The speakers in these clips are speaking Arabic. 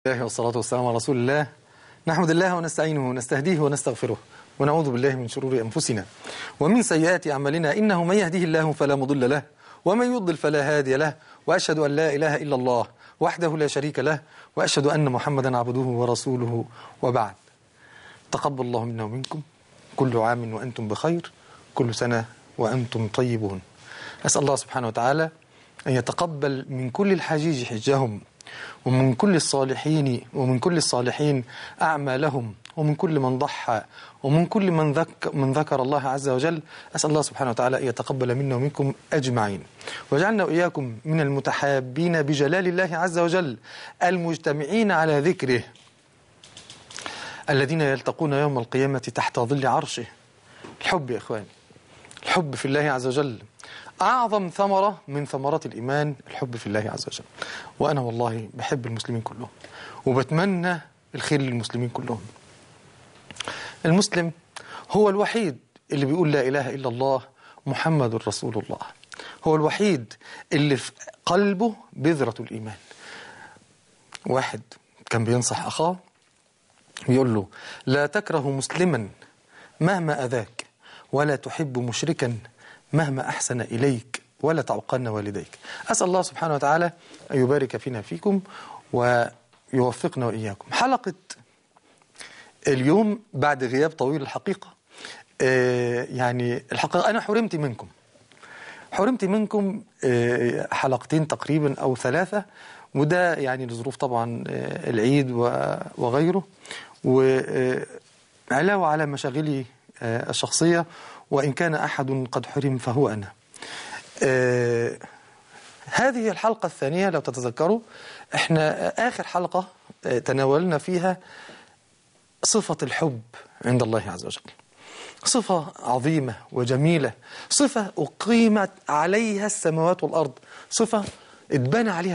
الله والصلاة والسلام على رسول الله. نحمد الله ونستعينه ونستهديه ونستغفره ونعوذ بالله من شرور أنفسنا ومن سيئات أعمالنا، إنه من يهده الله فلا مضل له ومن يضلل فلا هادي له، وأشهد أن لا إله إلا الله وحده لا شريك له، وأشهد أن محمدا عبده ورسوله، وبعد. تقبل الله منا ومنكم، كل عام وأنتم بخير، كل سنة وأنتم طيبون. أسأل الله سبحانه وتعالى أن يتقبل من كل الحجيج حجهم، ومن كل الصالحين أعمالهم، ومن كل من ضحى، ومن كل من ذكر الله عز وجل. أسأل الله سبحانه وتعالى أن يتقبل منا ومنكم أجمعين، وجعلنا وإياكم من المتحابين بجلال الله عز وجل، المجتمعين على ذكره، الذين يلتقون يوم القيامة تحت ظل عرشه. الحب يا إخواني، الحب في الله عز وجل أعظم ثمرة من ثمرات الإيمان، الحب في الله عز وجل. وأنا والله بحب المسلمين كلهم، وبتمنى الخير للمسلمين كلهم. المسلم هو الوحيد اللي بيقول لا إله إلا الله محمد رسول الله، هو الوحيد اللي في قلبه بذرة الإيمان. واحد كان بينصح أخاه بيقول له: لا تكره مسلما مهما أذاك، ولا تحب مشركا مهما أحسن إليك، ولا تعقن والديك. أسأل الله سبحانه وتعالى أن يبارك فينا فيكم ويوفقنا وإياكم. حلقة اليوم بعد غياب طويل الحقيقة، يعني الحقيقة أنا حرمت منكم حلقتين تقريبا أو 3، وده يعني لظروف طبعا العيد وغيره، وعلاوة على مشاغلي الشخصية، وإن كان أحد قد حرم فهو أنا. هذه الحلقة الثانية لو تتذكروا، احنا آخر حلقة تناولنا فيها صفة الحب عند الله عز وجل، صفة عظيمة وجميلة، صفة أقيمت عليها السماوات والأرض، صفة اتبنى عليها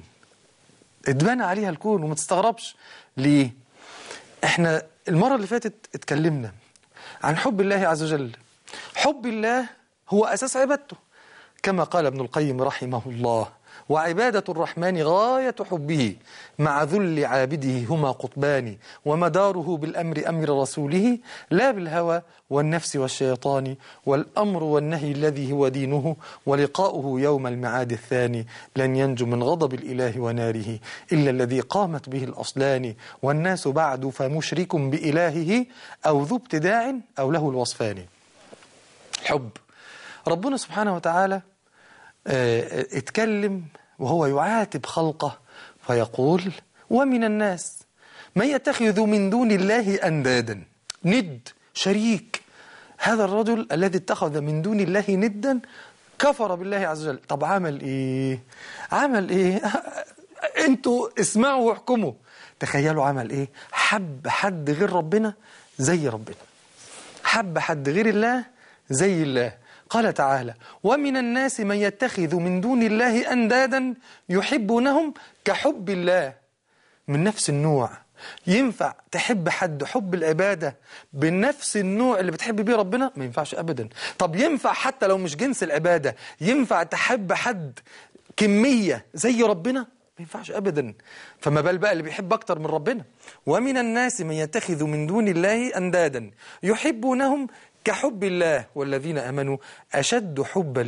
الكون، وما تستغربش ليه. احنا المرة اللي فاتت اتكلمنا عن حب الله عز وجل. حب الله هو أساس عبادته، كما قال ابن القيم رحمه الله: وعبادة الرحمن غاية حبه، مع ذل عابده هما قطبان، ومداره بالأمر أمر رسوله، لا بالهوى والنفس والشيطان، والأمر والنهي الذي هو دينه، ولقاؤه يوم المعاد الثاني، لن ينجو من غضب الإله وناره إلا الذي قامت به الأصلان، والناس بعد فمشرك بإلهه، أو ذو ابتداع أو له الوصفان. الحب، ربنا سبحانه وتعالى اتكلم وهو يعاتب خلقه فيقول: ومن الناس من يتخذ من دون الله أندادا، ند، شريك. هذا الرجل الذي اتخذ من دون الله ندا كفر بالله عز وجل. طب عمل ايه؟ انتوا اسمعوا واحكموا. تخيلوا عمل ايه؟ حب حد غير ربنا زي ربنا، حب حد غير الله زي الله. قال تعالى: ومن الناس من يتخذ من دون الله أندادا يحبونهم كحب الله. من نفس النوع. ينفع تحب حد حب العبادة بنفس النوع اللي بتحب بيه ربنا؟ ما ينفعش أبدا. طب ينفع حتى لو مش جنس العبادة، ينفع تحب حد كمية زي ربنا؟ ما ينفعش أبدا. فما بال بقى اللي بيحب أكتر من ربنا. ومن الناس من يتخذ من دون الله أندادا يحبونهم كحب الله، والذين آمنوا أشد حبا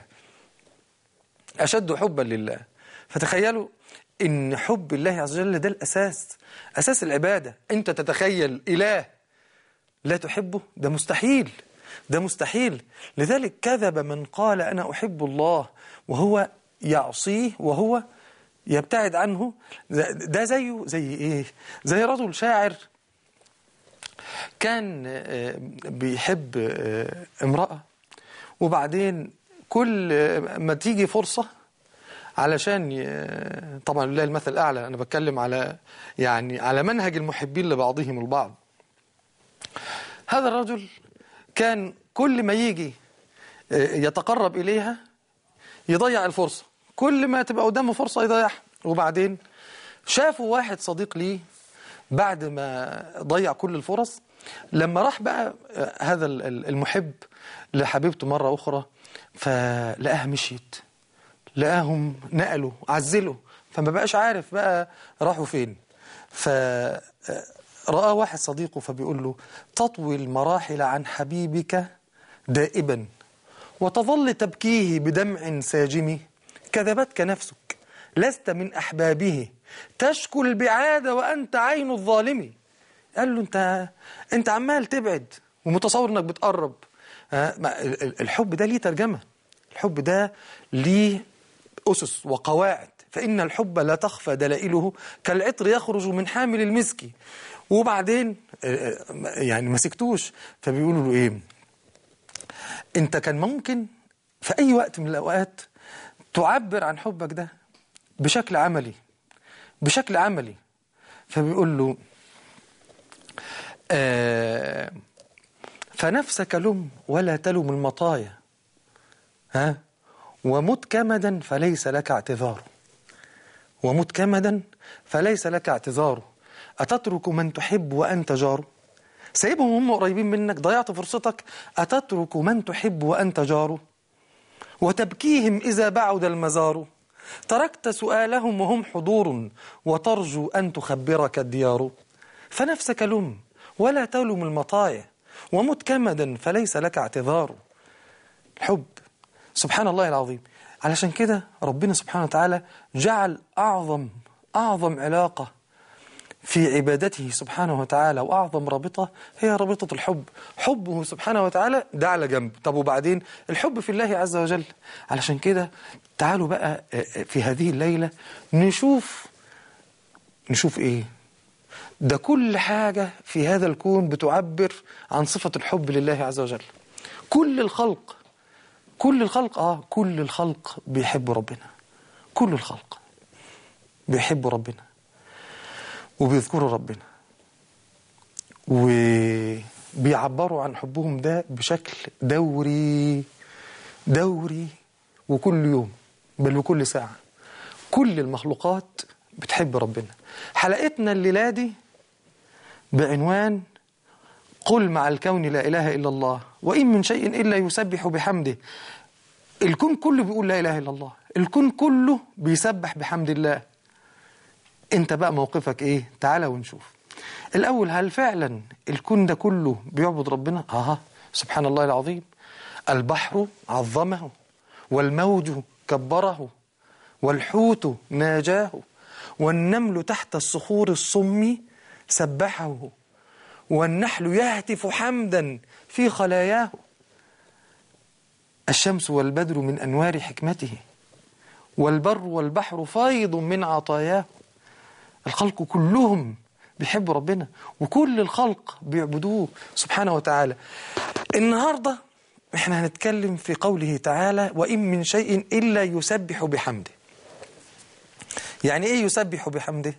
لله. فتخيلوا إن حب الله عز وجل ده الأساس، أساس العبادة. أنت تتخيل إله لا تحبه؟ ده مستحيل. لذلك كذب من قال أنا أحب الله وهو يعصيه وهو يبتعد عنه. ده زي إيه؟ زي رجل شاعر كان بيحب امرأة، وبعدين كل ما تيجي فرصة علشان طبعا لله المثل الأعلى، أنا بتكلم على منهج المحبين لبعضهم البعض. هذا الرجل كان كل ما يجي يتقرب إليها يضيع الفرصة، كل ما تبقى قدامه فرصة يضيعها. وبعدين شافوا واحد صديق ليه بعد ما ضيع كل الفرص، لما راح بقى هذا المحب لحبيبته مرة أخرى، فلقاها مشيت، لقاهم نقلوا عزلوا، فما بقاش عارف بقى راحوا فين. فرأى واحد صديقه فبيقول له: تطوي المراحل عن حبيبك دائبا وتظل تبكيه بدمع ساجم، كذبتك نفسك لست من أحبابه، تشكو البعاد وأنت عين الظالم. قال له: أنت عمال تبعد ومتصور أنك بتقرب. الحب ده ليه ترجمة، الحب ده ليه أسس وقواعد. فإن الحب لا تخفى دلائله كالعطر يخرج من حامل المسك. وبعدين يعني ما سكتوش، فبيقولوا له إيه: أنت كان ممكن في أي وقت من الأوقات تعبر عن حبك ده بشكل عملي، بشكل عملي. فبيقول له: فنفسك لم ولا تلم المطايا، ومت كمدا فليس لك اعتذار، ومت كمدا فليس لك اعتذار، أتترك من تحب وأنت جار؟ سايبهم هم قريبين منك، ضيعت فرصتك. أتترك من تحب وأنت جار، وتبكيهم إذا بعد المزار، تركت سؤالهم وهم حضور، وترجو أن تخبرك الديار. فنفسك لم ولا تلم المطايا، ومت كمدا فليس لك اعتذار. الحب سبحان الله العظيم. علشان كده ربنا سبحانه وتعالى جعل أعظم علاقة في عبادته سبحانه وتعالى، وأعظم رابطة هي رابطة الحب. حبه سبحانه وتعالى ده على جنب، طب وبعدين الحب في الله عز وجل. علشان كده تعالوا بقى في هذه الليلة نشوف إيه ده. كل حاجة في هذا الكون بتعبر عن صفة الحب لله عز وجل. كل الخلق بيحبوا ربنا، كل الخلق بيحبوا ربنا وبيذكروا ربنا وبيعبروا عن حبهم ده بشكل دوري وكل يوم، بل وكل ساعة. كل المخلوقات بتحب ربنا. حلقتنا الليلة دي بعنوان: قل مع الكون لا إله إلا الله وإن من شيء إلا يسبح بحمده. الكون كله بيقول لا إله إلا الله، الكون كله بيسبح بحمد الله. انت بقى موقفك ايه؟ تعالى ونشوف. الأول، هل فعلا الكون ده كله بيعبد ربنا؟ سبحان الله العظيم. البحر عظمه، والموج كبره، والحوت ناجاه، والنمل تحت الصخور الصم سبحه، والنحل يهتف حمدا في خلاياه. الشمس والبدر من أنوار حكمته، والبر والبحر فيض من عطاياه. الخلق كلهم بيحبوا ربنا، وكل الخلق بيعبدوه سبحانه وتعالى. النهاردة احنا هنتكلم في قوله تعالى: وإن من شيء إلا يسبح بحمده. يعني ايه يسبح بحمده؟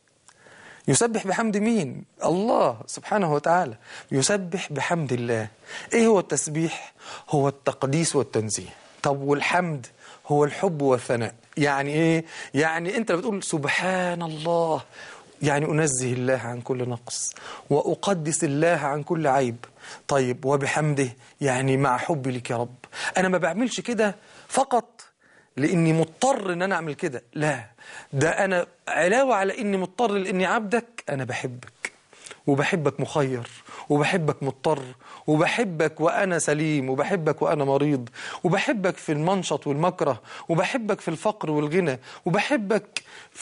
يسبح بحمد مين؟ الله سبحانه وتعالى يسبح بحمد الله. ايه هو التسبيح؟ هو التقديس والتنزيه. طب والحمد هو الحب والثناء. يعني ايه؟ يعني انت بتقول سبحان الله، يعني أنزه الله عن كل نقص وأقدس الله عن كل عيب. طيب وبحمده يعني مع حبي لك يا رب. أنا ما بعملش كده فقط لأني مضطر أن أنا أعمل كده، لا، ده أنا علاوة على أني مضطر لأني عبدك، أنا بحبك، وبحبك مخير، وبحبك مضطر، وبحبك وأنا سليم، وبحبك وأنا مريض، وبحبك في المنشط والمكره، وبحبك في الفقر والغنى، وبحبك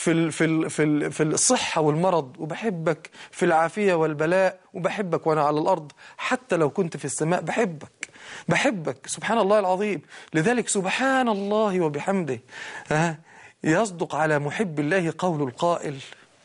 في الصحة والمرض، وبحبك في العافية والبلاء، وبحبك وأنا على الأرض، حتى لو كنت في السماء بحبك سبحان الله العظيم. لذلك سبحان الله وبحمده يصدق على محب الله قول القائل: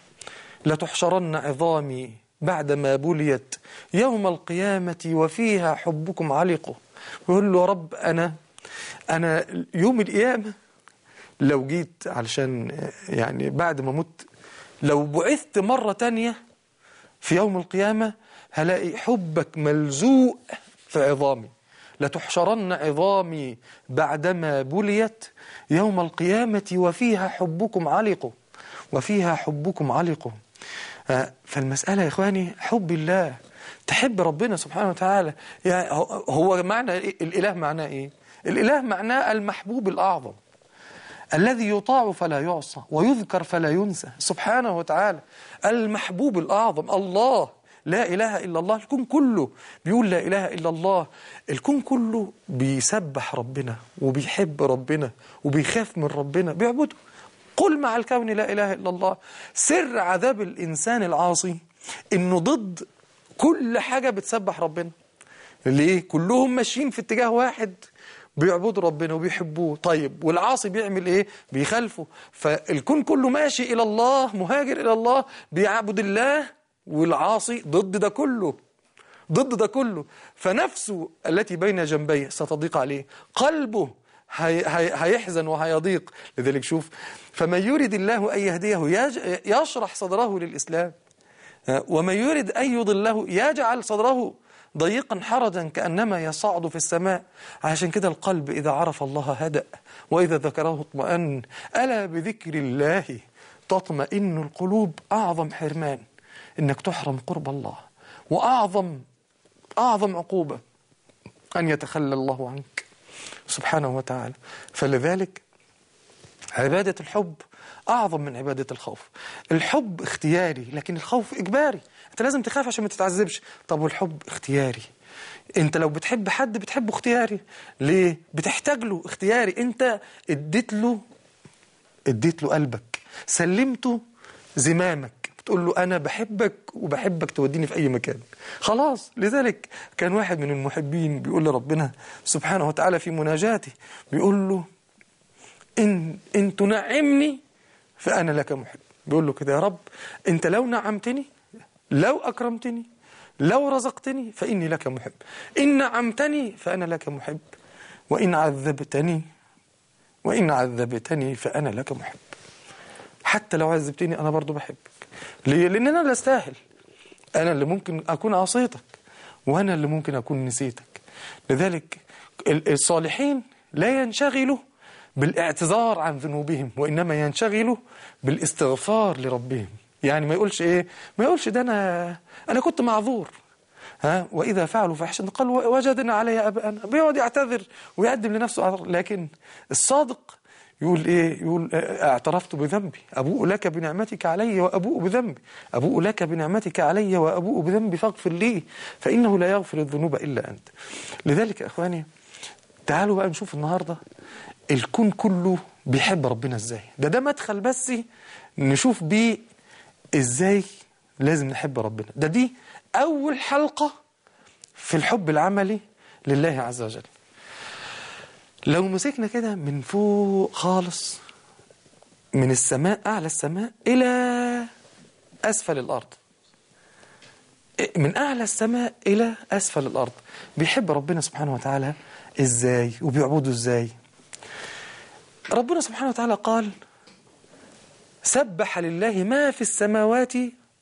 لتحشرن عظامي بعدما بليت يوم القيامة وفيها حبكم علق. يقول له: يا رب أنا يوم القيامة لو جيت علشان يعني بعد ما مت، لو بعثت مرة تانية في يوم القيامة هلاقي حبك ملزوق في عظامي. لتحشرن عظامي بعدما بليت يوم القيامة وفيها حبكم علق، وفيها حبكم علق. فالمسألة يا إخواني حب الله، تحب ربنا سبحانه وتعالى. يعني هو معنى الإله معناه إيه؟ الإله معناه المحبوب الأعظم. الذي يطاع فلا يعصى ويذكر فلا ينسى سبحانه وتعالى، المحبوب الأعظم الله، لا إله إلا الله. الكون كله بيقول لا إله إلا الله، الكون كله بيسبح ربنا وبيحب ربنا وبيخاف من ربنا بيعبده. قل مع الكون لا إله إلا الله. سر عذاب الإنسان العاصي إنه ضد كل حاجة بتسبح ربنا. ليه؟ كلهم ماشيين في اتجاه واحد، بيعبدوا ربنا وبيحبوه. طيب والعاصي بيعمل ايه؟ بيخالفه. فالكون كله ماشي إلى الله، مهاجر إلى الله، بيعبد الله، والعاصي ضد ده كله، ضد ده كله. فنفسه التي بين جنبيه ستضيق عليه، قلبه هيحزن وهيضيق. لذلك شوف، فمن يريد الله أن يهديه يشرح صدره للإسلام، ومن يريد أن يضله يجعل صدره ضيقا حرجا كأنما يصعد في السماء. عشان كده القلب إذا عرف الله هدأ، وإذا ذكره اطمأن. ألا بذكر الله تطمئن القلوب. أعظم حرمان إنك تحرم قرب الله، وأعظم عقوبة أن يتخلى الله عنك سبحانه وتعالى. فلذلك عبادة الحب أعظم من عبادة الخوف. الحب اختياري لكن الخوف إجباري. أنت لازم تخاف عشان ما تتعذبش. طب والحب اختياري. أنت لو بتحب حد بتحبه اختياري. ليه؟ بتحتاج له اختياري. أنت اديت له قلبك، سلمته زمامك، بتقول له أنا بحبك وبحبك توديني في أي مكان. خلاص. لذلك كان واحد من المحبين بيقول لربنا سبحانه وتعالى في مناجاته، بيقول له إن تنعمني فأنا لك محب. بيقول له كده: يا رب أنت لو نعمتني، لو أكرمتني، لو رزقتني فإني لك محب. إن نعمتني فأنا لك محب، وإن عذبتني فأنا لك محب. حتى لو عذبتني أنا برضو بحبك. ليه؟ لأن أنا لا أستاهل. أنا اللي ممكن أكون عصيتك، وأنا اللي ممكن أكون نسيتك. لذلك الصالحين لا ينشغلوا بالاعتذار عن ذنوبهم، وإنما ينشغلوا بالاستغفار لربهم. يعني ما يقولش إيه؟ ما يقولش ده أنا كنت معذور، وإذا فعلوا فاحشة قال وجدنا عليها آباءنا. بيقعد يعتذر ويقدم لنفسه أعذار. لكن الصادق يقول إيه؟ يقول اعترفت بذنبي، أبوء لك بنعمتك علي وأبوء بذنبي، أبوء لك بنعمتك علي وأبوء بذنبي فاغفر لي فإنه لا يغفر الذنوب إلا أنت. لذلك يا إخواني تعالوا بقى نشوف النهاردة الكون كله بيحب ربنا إزاي. ده مدخل بس نشوف بيه إزاي لازم نحب ربنا. دي أول حلقة في الحب العملي لله عز وجل. لو مسكنا كده من فوق خالص، من السماء، أعلى السماء إلى أسفل الأرض، من أعلى السماء إلى أسفل الأرض، بيحب ربنا سبحانه وتعالى إزاي وبيعبده إزاي. ربنا سبحانه وتعالى قال: سبح لله ما في السماوات،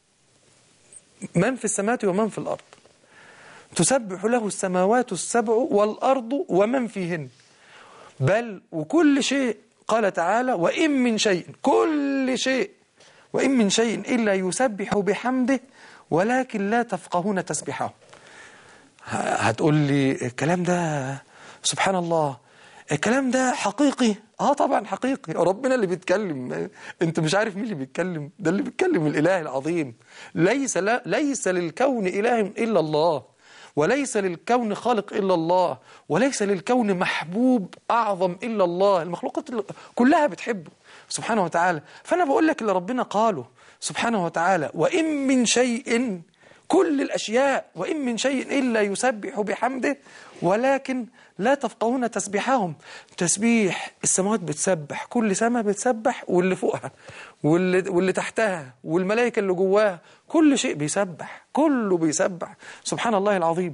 من في السماوات ومن في الأرض، تسبح له السماوات السبع والأرض ومن فيهن، بل وكل شيء. قال تعالى: وإن من شيء، كل شيء، وإن من شيء إلا يسبح بحمده ولكن لا تفقهون تسبحه. هتقول لي الكلام ده سبحان الله، الكلام ده حقيقي؟ طبعا حقيقي. ربنا اللي بيتكلم، انت مش عارف مين اللي بيتكلم؟ ده اللي بيتكلم الإله العظيم. ليس للكون إله إلا الله، وليس للكون خالق إلا الله، وليس للكون محبوب أعظم إلا الله. المخلوقات كلها بتحبه سبحانه وتعالى. فأنا بقول لك اللي ربنا قاله سبحانه وتعالى: وإن من شيء، كل الأشياء، وإن من شيء إلا يسبح بحمده ولكن لا تفقهون تسبيحهم. تسبيح السماوات بتسبح، كل سماء بتسبح، واللي فوقها واللي تحتها والملائكة اللي جواها، كل شيء بيسبح، كله بيسبح سبحان الله العظيم.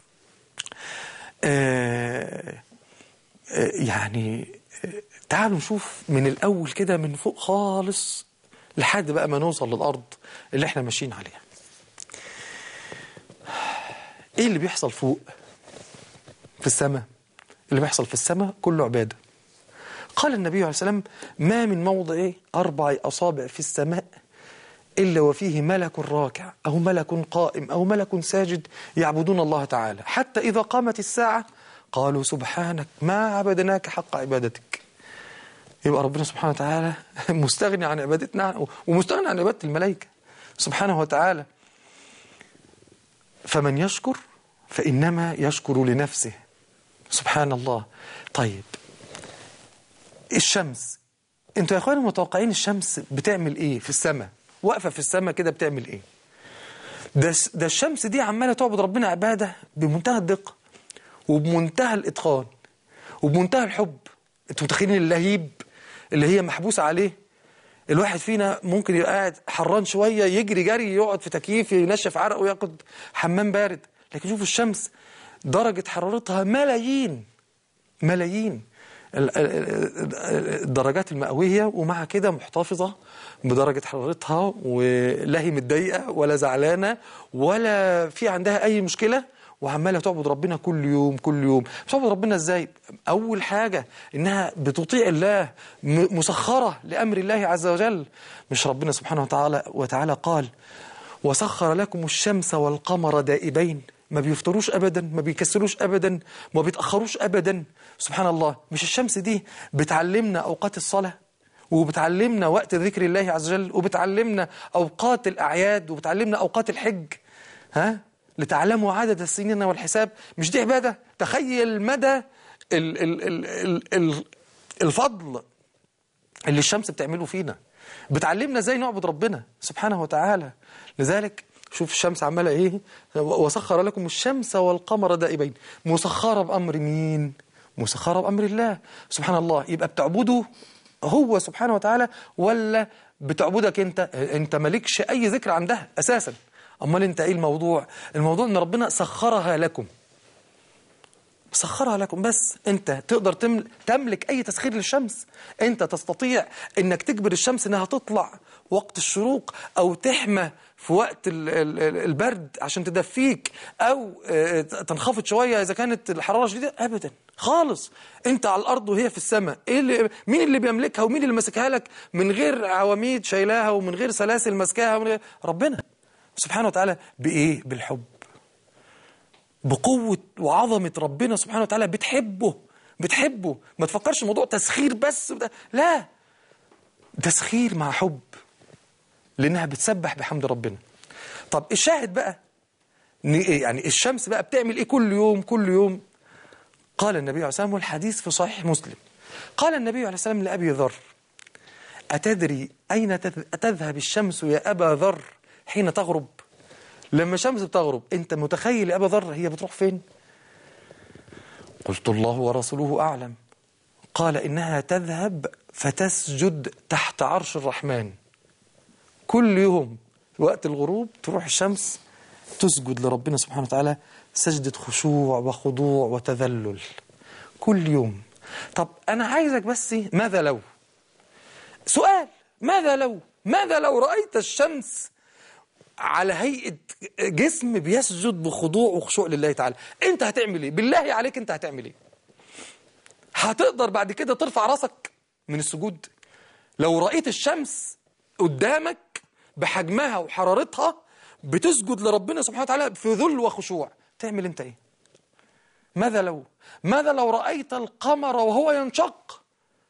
يعني تعالوا نشوف من الأول كده، من فوق خالص لحد بقى ما نوصل للأرض اللي احنا ماشيين عليها. ايه اللي بيحصل فوق في السماء؟ اللي بيحصل في السماء كله عبادة. قال النبي عليه السلام: ما من موضع 4 أصابع في السماء إلا وفيه ملك راكع أو ملك قائم أو ملك ساجد يعبدون الله تعالى، حتى إذا قامت الساعة قالوا: سبحانك ما عبدناك حق عبادتك. يبقى ربنا سبحانه وتعالى مستغني عن عبادتنا ومستغني عن عبادة الملائكة سبحانه وتعالى. فمن يشكر فإنما يشكر لنفسه. سبحان الله. طيب الشمس، انتوا يا اخواني متوقعين الشمس بتعمل ايه في السماء؟ واقفة في السماء كده بتعمل ايه؟ ده الشمس دي عمالة تعبد ربنا عبادة بمنتهى الدقة وبمنتهى الإتقان وبمنتهى الحب. انتوا متخيلين اللهيب اللي هي محبوسة عليه؟ الواحد فينا ممكن يبقى قاعد حران شوية يجري جري يقعد في تكييف ينشف عرقه وياخد حمام بارد، لكن شوفوا الشمس درجة حرارتها ملايين الدرجات المئوية، ومع كده محتفظة بدرجة حرارتها ولا هي متضايقة ولا زعلانة ولا في عندها أي مشكلة، وعمالة تعبد ربنا كل يوم. بتعبد ربنا ازاي؟ أول حاجة إنها بتطيع الله، مسخرة لأمر الله عز وجل. مش ربنا سبحانه وتعالى قال وسخر لكم الشمس والقمر دائبين؟ ما بيفتروش أبدا، ما بيكسلوش أبدا، ما بيتأخروش أبدا. سبحان الله. مش الشمس دي بتعلمنا أوقات الصلاة، وبتعلمنا وقت ذكر الله عز وجل، وبتعلمنا أوقات الأعياد، وبتعلمنا أوقات الحج؟ لتعلموا عدد السنين والحساب. مش دي عبادة؟ تخيل مدى الفضل اللي الشمس بتعمله فينا. بتعلمنا ازاي نعبد ربنا سبحانه وتعالى. لذلك شوف الشمس عمالة ايه؟ وسخر لكم الشمس والقمر دائبين. مسخرة بأمر مين؟ مسخرة بأمر الله سبحان الله. يبقى بتعبده هو سبحانه وتعالى ولا بتعبدك انت مالكش اي ذكر عندها اساسا؟ امال انت ايه الموضوع ان ربنا سخرها لكم بس. انت تقدر تملك اي تسخير للشمس؟ انت تستطيع انك تجبر الشمس انها تطلع وقت الشروق او تحمى في وقت البرد عشان تدفيك او تنخفض شوية اذا كانت الحرارة شديدة؟ ابدا خالص. انت على الارض وهي في السماء. مين اللي بيملكها ومين اللي ماسكها لك من غير عواميد شايلاها ومن غير سلاسل ماسكاها؟ ربنا سبحانه وتعالى. بايه؟ بالحب، بقوة وعظمة ربنا سبحانه وتعالى. بتحبه. ما تفكرش الموضوع تسخير بس، لا، تسخير مع حب، لأنها بتسبح بحمد ربنا. طب الشاهد بقى يعني الشمس بقى بتعمل ايه كل يوم؟ قال النبي عليه الصلاة والسلام، والحديث في صحيح مسلم، قال النبي عليه الصلاة والسلام لأبي ذر: أتدري أين تذهب الشمس يا أبا ذر حين تغرب؟ لما الشمس بتغرب انت متخيل يا أبا ذر هي بتروح فين؟ قلت الله ورسوله أعلم. قال إنها تذهب فتسجد تحت عرش الرحمن. كل يوم وقت الغروب تروح الشمس تسجد لربنا سبحانه وتعالى سجدة خشوع وخضوع وتذلل كل يوم. طب أنا عايزك بس ماذا لو؟ سؤال، ماذا لو رأيت الشمس على هيئة جسم بيسجد بخضوع وخشوع لله تعالى؟ انت هتعمل ايه؟ بالله عليك انت هتعمل ايه؟ هتقدر بعد كده ترفع راسك من السجود؟ لو رأيت الشمس قدامك بحجمها وحرارتها بتسجد لربنا سبحانه وتعالى في ذل وخشوع، تعمل انت ايه؟ ماذا لو رأيت القمر وهو ينشق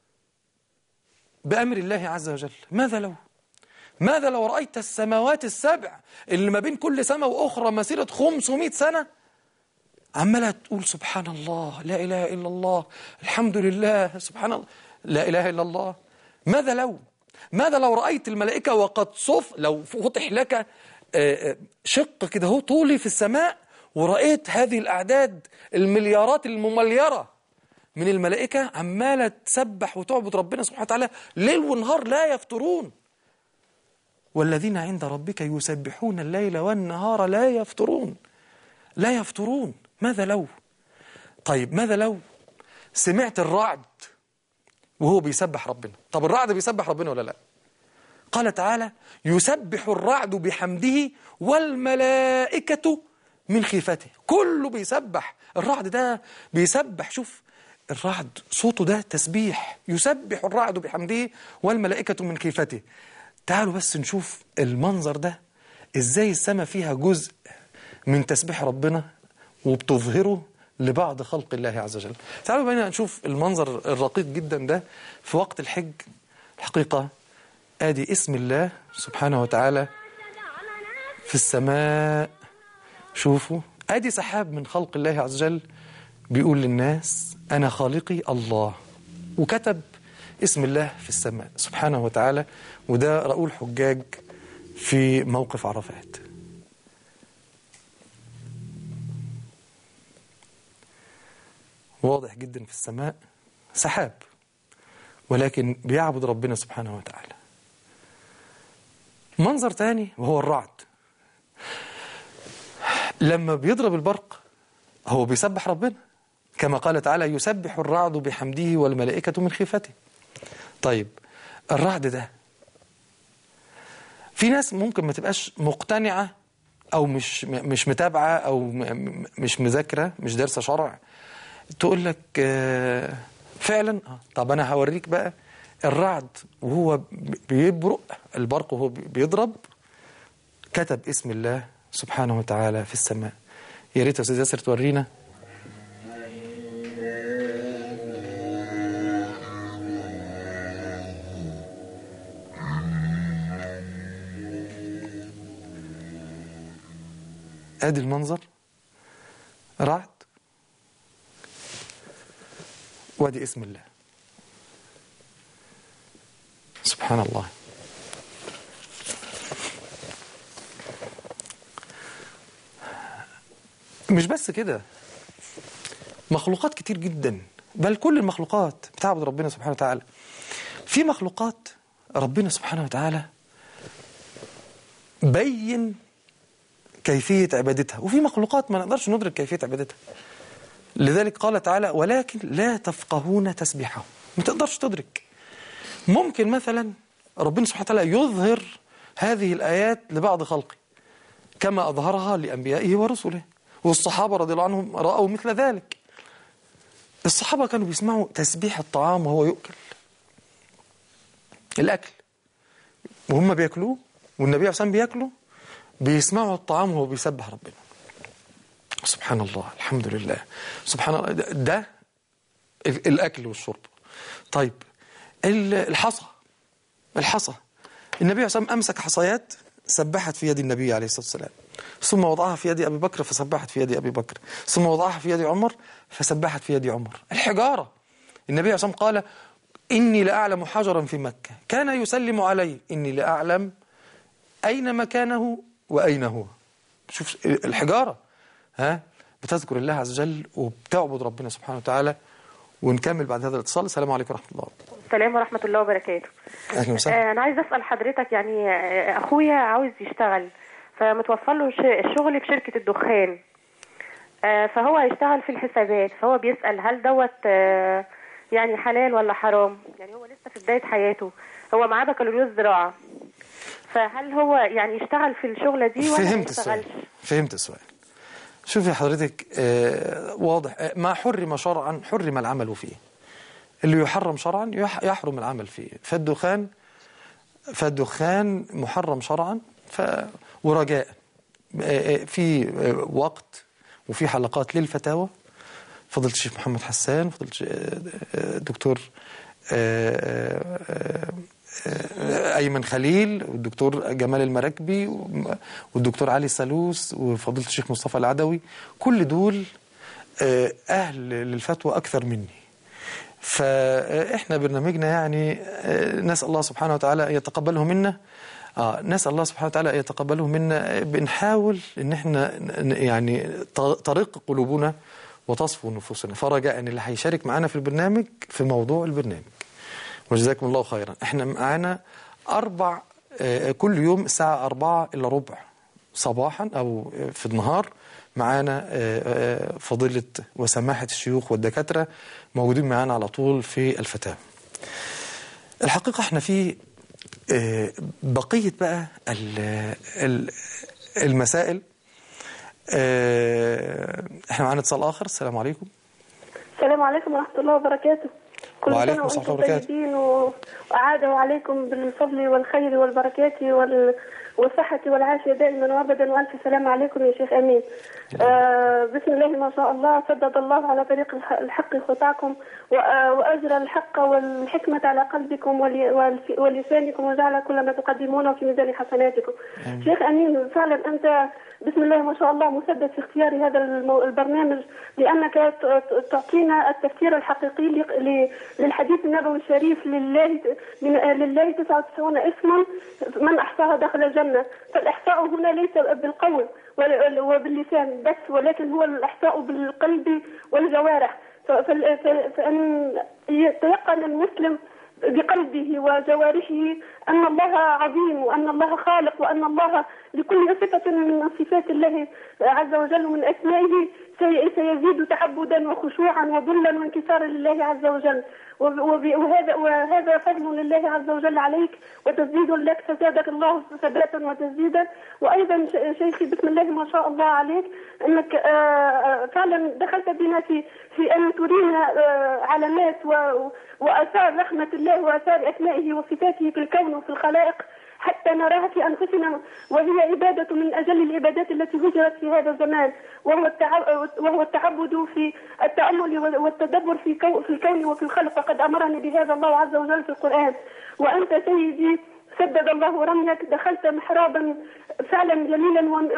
بأمر الله عز وجل؟ ماذا لو رأيت السماوات السبع اللي ما بين كل سماء وأخرى مسيرة 500 سنة عمالة تقول سبحان الله، لا إله إلا الله، الحمد لله، سبحان الله، لا إله إلا الله؟ ماذا لو رأيت الملائكة وقد لو فتح لك شق كده هو طولي في السماء ورأيت هذه الأعداد المليارات الممليرة من الملائكة عمالة تسبح وتعبد ربنا سبحانه وتعالى ليل ونهار لا يفترون. والذين عند ربك يسبحون الليل والنهار لا يفترون. ماذا لو؟ طيب ماذا لو سمعت الرعد وهو بيسبح ربنا؟ طب الرعد بيسبح ربنا ولا لا؟ قال تعالى: يسبح الرعد بحمده والملائكة من خيفته. كله بيسبح، الرعد ده بيسبح. شوف الرعد صوته ده تسبيح، يسبح الرعد بحمده والملائكة من خيفته. تعالوا بس نشوف المنظر ده ازاي السماء فيها جزء من تسبيح ربنا وبتظهره لبعض خلق الله عز وجل. تعالوا بينا نشوف المنظر الرقيق جدا ده في وقت الحج. الحقيقة آدي اسم الله سبحانه وتعالى في السماء. شوفوا آدي سحاب من خلق الله عز وجل بيقول للناس أنا خالقي الله، وكتب اسم الله في السماء سبحانه وتعالى. وده رأوا الحجاج في موقف عرفات. واضح جدا في السماء سحاب، ولكن بيعبد ربنا سبحانه وتعالى. منظر تاني وهو الرعد. لما بيضرب البرق هو بيسبح ربنا، كما قال تعالى يسبح الرعد بحمده والملائكة من خيفته. طيب الرعد ده في ناس ممكن ما تبقاش مقتنعة أو مش متابعة أو مش مذاكرة، مش دارسة شرع، تقول لك فعلا. طب أنا هوريك بقى الرعد وهو بيبرق البرق وهو بيضرب كتب اسم الله سبحانه وتعالى في السماء. يا ريت يا أستاذ ياسر تورينا. ادي المنظر، رعد وادي اسم الله سبحان الله. مش بس كده، مخلوقات كتير جدا، بل كل المخلوقات بتعبد ربنا سبحانه وتعالى. في مخلوقات ربنا سبحانه وتعالى بين كيفية عبادتها، وفي مخلوقات ما نقدرش ندرك كيفية عبادتها. لذلك قال تعالى ولكن لا تفقهون تسبيحهم. ما تقدرش تدرك. ممكن مثلا ربنا سبحانه وتعالى يظهر هذه الآيات لبعض خلقه كما أظهرها لأنبيائه ورسله، والصحابة رضي الله عنهم رأوا مثل ذلك. الصحابة كانوا بيسمعوا تسبيح الطعام وهو يؤكل، الأكل وهم بيأكلوه، والنبي عليه الصلاة والسلام بيأكلوا، بيسمعوا الطعام وهو بيسبح ربنا. سبحان الله، الحمد لله، سبحان الله. ده الأكل والشرب. طيب الحصى النبي عليه الصلاة والسلام أمسك حصيات سبحت في يد النبي عليه الصلاة والسلام، ثم وضعها في يد أبي بكر فسبحت في يد أبي بكر، ثم وضعها في يد عمر فسبحت في يد عمر. الحجارة النبي عليه الصلاة والسلام قال إني لأعلم حجرا في مكة كان يسلم علي إني لأعلم أين مكانه وأين هو. شوف الحجارة بتذكر الله عز وجل وبتعبد ربنا سبحانه وتعالى. ونكمل بعد هذا الاتصال. السلام عليكم ورحمة الله. السلام ورحمة الله وبركاته. أهلا وسهلا. أنا عايز أسأل حضرتك، يعني أخويا عاوز يشتغل، فمتوفر له الشغل بشركة الدخان، فهو هيشتغل في الحسابات، فهو بيسأل هل دوت يعني حلال ولا حرام؟ يعني هو لسه في بداية حياته، هو معاه بكالوريوس زراعة، فهل هو يعني يشتغل في الشغلة دي ولا ما يشتغلش؟ فهمت السؤال. شوفي حضرتك، واضح ما حرم شرعا حرم العمل فيه، اللي يحرم شرعا يحرم العمل فيه. فالدخان محرم شرعا. ورجاء في وقت وفي حلقات للفتاوى، فضيلة الشيخ محمد حسان، فضيلة الدكتور أيمن خليل، والدكتور جمال المراكبي، والدكتور علي سالوس، وفضيلة الشيخ مصطفى العدوي، كل دول أهل للفتوى أكثر مني. فإحنا برنامجنا يعني نسأل الله سبحانه وتعالى أن يتقبله منا. نسأل الله سبحانه وتعالى أن يتقبله منا. بنحاول إن إحنا يعني طريق قلوبنا وتصفو نفوسنا. فرجاء إن اللي هيشارك معنا في البرنامج في موضوع البرنامج. وجزاكم الله خيرا. إحنا معانا كل يوم الساعة 4:15 صباحا أو في النهار معانا فضيلة وسماحة الشيوخ والدكاترة موجودين معانا على طول في الفتاوى. الحقيقة احنا في بقية بقى المسائل. احنا معانا اتصال آخر. السلام عليكم. السلام عليكم ورحمة الله وبركاته. كل سنة وأنتم طيبين، وأعاده عليكم بالفضل والخير والبركات والصحة والعافية دائما وأبدا، وألف سلام عليكم يا شيخ أمين. بسم الله ما شاء الله، سدد الله على طريق الحق خطاكم، وأجرى الحق والحكمة على قلبكم ولسانكم، وجعل كل ما تقدمونه في ميزان حسناتكم. شيخ أمين، فعلا أنت بسم الله ما شاء الله مسدد في اختيار هذا البرنامج، لأنك تعطينا التفسير الحقيقي للحديث النبوي الشريف، لله 99 اسما من أحصاها دخل الجنة. فالإحصاء هنا ليس بالقول وباللسان بس، ولكن هو الإحصاء بالقلب والجوارح. فأن يتيقن المسلم بقلبه وجوارحه أن الله عظيم، وأن الله خالق، وأن الله لكل صفة من صفات الله عز وجل من أسمائه سيزيد تعبدا وخشوعا وذلا وانكسارا لله عز وجل. وهذا فضل لله عز وجل عليك وتزيد لك، فزادك الله ثباتا وتزيدا. وأيضا شيخي بسم الله ما شاء الله عليك، أنك فعلا دخلت بنا في أن ترينا علامات وآثار رحمة الله وآثار أسمائه وصفاته في الكون وفي الخلائق، حتى نراها في أنفسنا، وهي عبادة من أجل العبادات التي هجرت في هذا الزمان، وهو التعبد في التأمل والتدبر في الكون وفي الخلق، وقد أمرني بهذا الله عز وجل في القرآن. وأنت سيدي سدد الله رميك، دخلت محرابا فعلا جميلا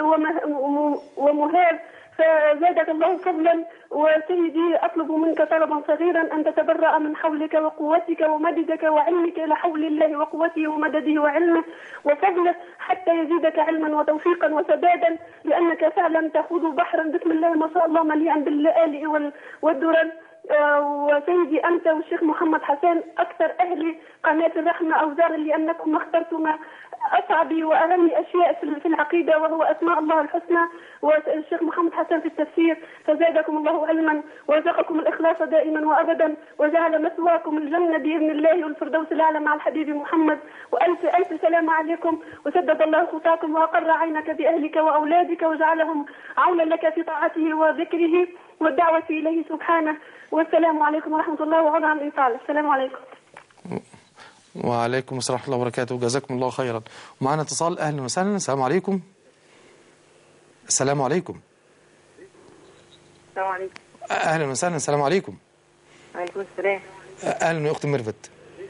ومهاب، فزادك الله فضلا. وسيدي أطلب منك طلبا صغيرا، أن تتبرأ من حولك وقوتك ومددك وعلمك إلى حول الله وقوته ومدده وعلمه وفضله، حتى يزيدك علما وتوفيقا وسدادا، لأنك فعلا تخوض بحرا بسم الله ما شاء الله مليئا باللآلئ والدرر. وسيدي أنت والشيخ محمد حسان أكثر أهل قناة الرحمة أوزارا، لأنكم اخترتم أصعب وأهم أشياء في العقيدة، وهو أسماء الله الحسنى، والشيخ محمد حسان في التفسير. فزادكم الله علما ورزقكم الإخلاص دائما وأبدا، وجعل مثواكم الجنة بإذن الله والفردوس الأعلى مع الحبيب محمد. وألف ألف سلام عليكم، وسدد الله خطاكم، وأقر عينك بأهلك وأولادك، وجعلهم عونا لك في طاعته وذكره والدعوة إليه سبحانه. والسلام عليكم ورحمة الله وعلى الإطالة. السلام عليكم. وعليكم السلام ورحمة الله وبركاته، جزاكم الله خيرا. ومعنا اتصال، أهلا وسهلا. السلام عليكم. السلام عليكم. السلام عليكم. أهلا وسهلا. السلام عليكم. وعليكم السلام. أهلا يا أختي ميرفت.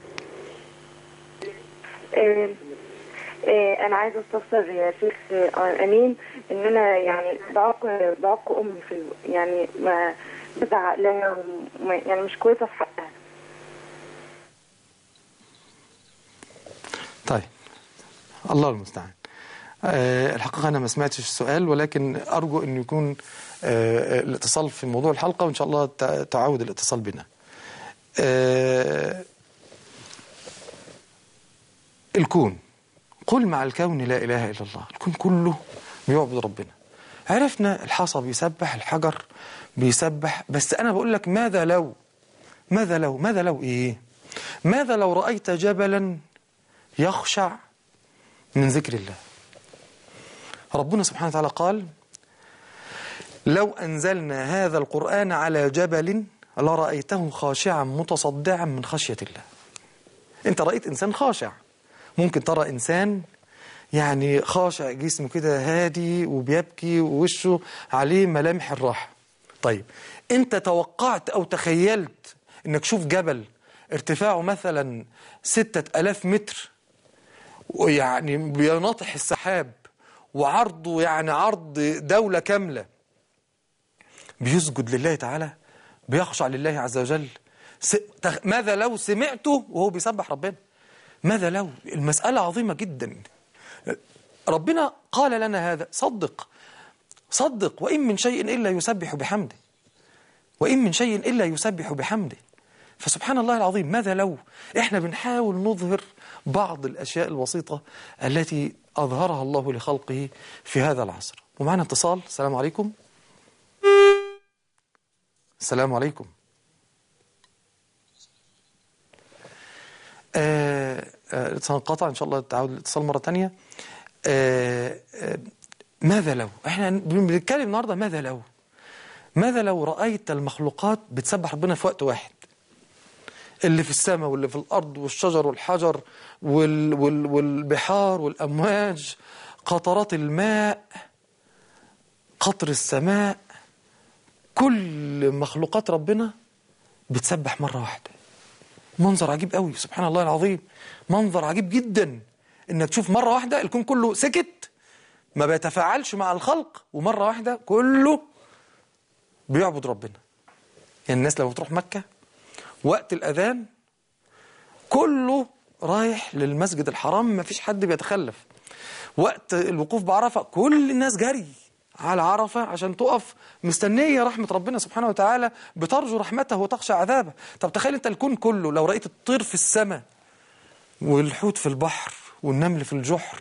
أنا عايزة أستفسر يا شيخ أمين، إن أنا يعني بعق أمي يعني ما بزعق لها، يعني مش كويسة في حقها. طيب، الله المستعان. الحقيقة أنا ما سمعتش السؤال، ولكن أرجو أن يكون الاتصال في موضوع الحلقة، وإن شاء الله تعود الاتصال بنا. الكون، قل مع الكون لا إله إلا الله. الكون كله بيعبد ربنا. عرفنا الحصى بيسبح، الحجر بيسبح، بس أنا بقول لك ماذا لو إيه؟ ماذا لو رأيت جبلا يخشع من ذكر الله؟ ربنا سبحانه وتعالى قال: لو أنزلنا هذا القرآن على جبل لرأيته خاشعا متصدعا من خشية الله. أنت رأيت إنسان خاشع، ممكن ترى إنسان يعني خاشع، جسمه كده هادي وبيبكي ووشه عليه ملامح الراحة. طيب، أنت توقعت أو تخيلت أنك تشوف جبل ارتفاعه مثلا 6000 متر، ويعني بيناطح السحاب، وعرضه يعني عرض دولة كاملة، بيسجد لله تعالى، بيخشع لله عز وجل؟ ماذا لو سمعته وهو بيسبح ربنا؟ ماذا لو؟ المسألة عظيمة جدا. ربنا قال لنا هذا، صدق، وإن من شيء إلا يسبح بحمده، وإن من شيء إلا يسبح بحمده. فسبحان الله العظيم، ماذا لو؟ إحنا بنحاول نظهر بعض الأشياء البسيطة التي أظهرها الله لخلقه في هذا العصر. ومعنا اتصال. السلام عليكم. السلام عليكم. سنقطع إن شاء الله، تعود الاتصال مرة تانية. ماذا لو؟ احنا بنتكلم النهاردة ماذا لو رأيت المخلوقات بتسبح ربنا في وقت واحد؟ اللي في السماء واللي في الأرض والشجر والحجر والبحار والأمواج، قطرات الماء، قطر السماء، كل مخلوقات ربنا بتسبح مرة واحدة. منظر عجيب قوي، سبحان الله العظيم، منظر عجيب جدا انك تشوف مرة واحدة الكون كله سكت، ما بيتفاعلش مع الخلق، ومرة واحدة كله بيعبد ربنا. يعني الناس لو تروح مكة وقت الأذان كله رايح للمسجد الحرام، ما فيش حد بيتخلف. وقت الوقوف بعرفة كل الناس جري على عرفة عشان تقف مستنية رحمة ربنا سبحانه وتعالى، بترجو رحمته وتخشى عذابه. طب تخيل انت الكون كله، لو رأيت الطير في السماء والحوت في البحر والنمل في الجحر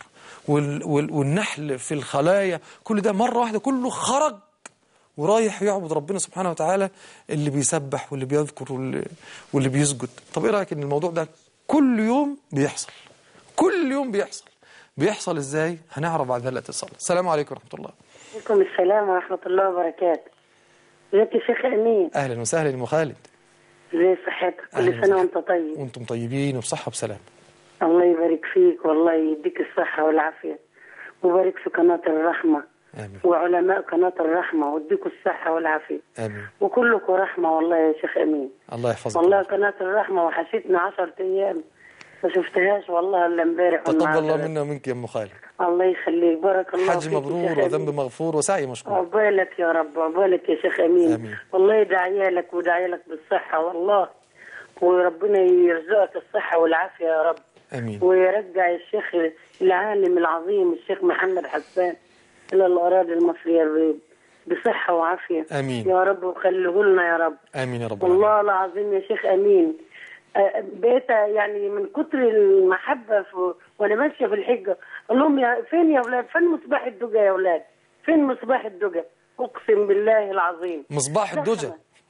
والنحل في الخلايا، كل ده مرة واحدة كله خرج ورايح يعبد ربنا سبحانه وتعالى، اللي بيسبح واللي بيذكر واللي بيسجد. طب ايه رأيك ان الموضوع ده كل يوم بيحصل؟ كل يوم بيحصل ازاي؟ هنعرف بعد هلا اتصال. السلام عليكم ورحمة الله. وعليكم السلام ورحمة الله وبركاته. ازيك يا شيخ أمين؟ أهلا وسهلا يا أم خالد. ازي صحتك؟ كل سنة وانت طيب. وانتم طيبين وبصحة وبسلام. الله يبارك فيك والله يديك الصحة والعافية، وبارك في قناة الرحمة. آمين. وعلماء قناة الرحمة ويديكوا الصحة والعافية. آمين. وكلكم رحمة والله يا شيخ أمين. الله يحفظك. والله قناة الرحمة وحشتنا 10 أيام ما شفتهاش والله إلا امبارح. تقبل الله منا ومنك يا أم خالد. الله يخليك، بارك الله فيك. حج مبرور وذنب مغفور وسعي مشكور. عقبالك يا رب، عقبالك يا شيخ أمين. آمين. والله يدعي لك ويدعي لك بالصحة والله، وربنا يرزقك الصحة والعافية يا رب. آمين. ويرجع الشيخ العالم العظيم الشيخ محمد حسان إلى الأراضي المصرية بصحة وعافية. آمين يا رب، وخليه لنا يا رب. آمين يا رب. والله العظيم يا شيخ أمين، بقيت يعني من كتر المحبة وأنا ماشية في الحجة أقول لهم فين يا أولاد، فين مصباح الدجى يا أولاد، فين مصباح الدجى؟ أقسم بالله العظيم مصباح الدجى.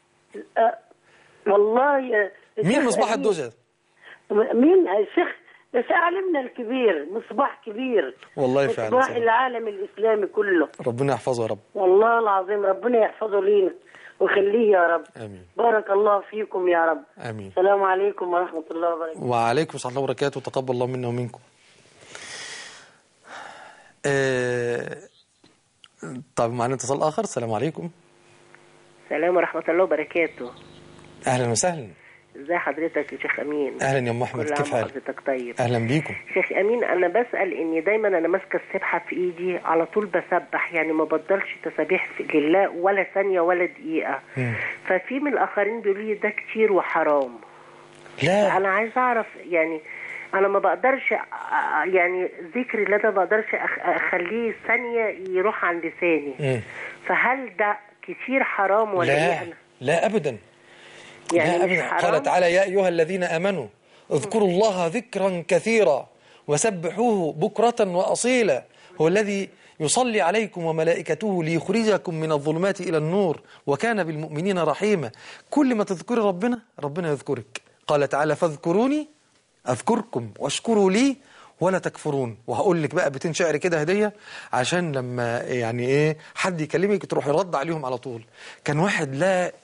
والله مين مصباح الدجى؟ مين الشيخ عالمنا الكبير، مصباح كبير والله فعلا، مصباح العالم الإسلامي كله. ربنا يحفظه يا رب. والله العظيم ربنا يحفظه لينا وخليه يا رب. آمين. بارك الله فيكم يا رب. آمين. السلام عليكم ورحمة الله وبركاته. وعليكم السلام ورحمة الله وبركاته، تقبل الله منا ومنكم. طب معنا اتصال آخر. السلام عليكم. السلام ورحمة الله وبركاته. أهلا وسهلا. ازي حضرتك يا شيخ أمين؟ أهلا يا أم أحمد، كيف حالك؟ حضرتك طيب. أهلا بيكم. شيخ أمين، أنا بسأل إني دايما أنا ماسكة السبحة في إيدي على طول بسبح، يعني ما بفضلش تسابيح لله ولا ثانية ولا دقيقة. ففي من الآخرين بيقولوا لي ده كتير وحرام. لا، أنا عايز أعرف، يعني أنا ما بقدرش، يعني ذكر الله ده ما بقدرش أخليه ثانية يروح عن لساني. فهل ده كتير حرام ولا لا؟ إيه؟ أنا لا أبدا، يعني لا أبدا. قال تعالى يا أيها الذين آمنوا اذكروا الله ذكرا كثيرا وسبحوه بكرة وأصيلا، هو الذي يصلي عليكم وملائكته ليخرجكم من الظلمات إلى النور وكان بالمؤمنين رحيما. كل ما تذكر ربنا يذكرك. قال تعالى فاذكروني أذكركم واشكروا لي ولا تكفرون. وهقول لك بقى بيتين شعر كده هدية عشان لما يعني ايه حد يكلمك تروح يرد عليهم على طول. كان واحد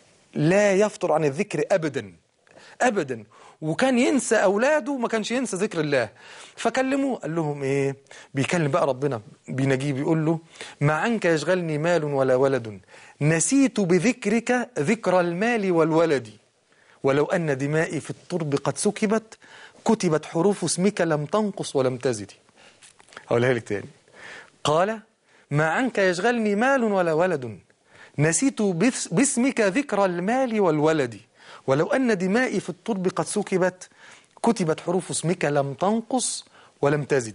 لا يفطر عن الذكر أبدا أبدا، وكان ينسى أولاده وما كانش ينسى ذكر الله. فكلموه قال لهم إيه، بيكلم بقى ربنا بينجيه، بيقول له ما عنك يشغلني مال ولا ولد، نسيت بذكرك ذكر المال والولد، ولو أن دمائي في الترب قد سكبت كتبت حروف اسمك لم تنقص ولم تزد. هقولها لك تاني. قال ما عنك يشغلني مال ولا ولد، نسيت باسمك ذكر المال والولد، ولو أن دمائي في الترب قد سكبت كتبت حروف اسمك لم تنقص ولم تزد.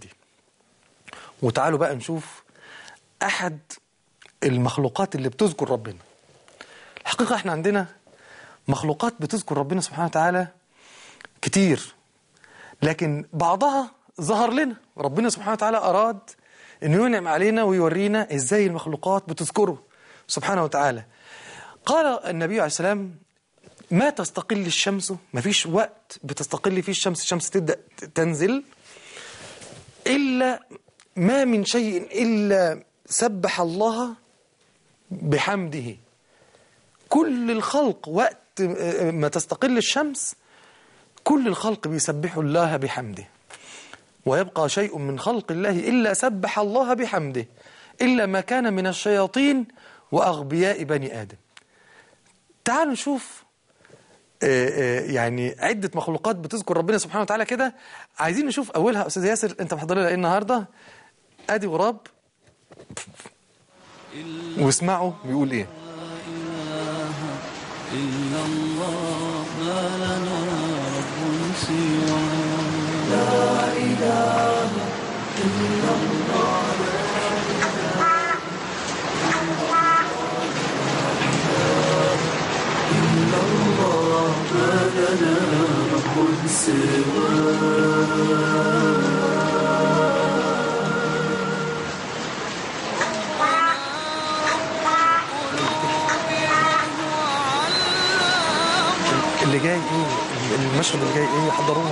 وتعالوا بقى نشوف أحد المخلوقات اللي بتذكر ربنا. الحقيقة احنا عندنا مخلوقات بتذكر ربنا سبحانه وتعالى كتير، لكن بعضها ظهر لنا. ربنا سبحانه وتعالى أراد أنه ينعم علينا ويورينا إزاي المخلوقات بتذكره سبحانه وتعالى. قال النبي عليه السلام ما تستقل الشمس، ما فيش وقت بتستقل فيه الشمس تبدأ تنزل إلا ما من شيء إلا سبح الله بحمده. كل الخلق وقت ما تستقل الشمس كل الخلق بيسبحوا الله بحمده، ويبقى شيء من خلق الله إلا سبح الله بحمده إلا ما كان من الشياطين وأغبياء بني آدم. تعالوا نشوف يعني عدة مخلوقات بتذكر ربنا سبحانه وتعالى كده. عايزين نشوف أولها. أستاذ ياسر أنت محضر لنا إيه النهاردة؟ أدي غراب، واسمعوا بيقول إيه. إلا الله ما لنا رب سوى، لا إله إلا الله، إلا الله ما لنا رب سوى. اللي جاي ايه؟ المشهد اللي جاي ايه؟ حضروه.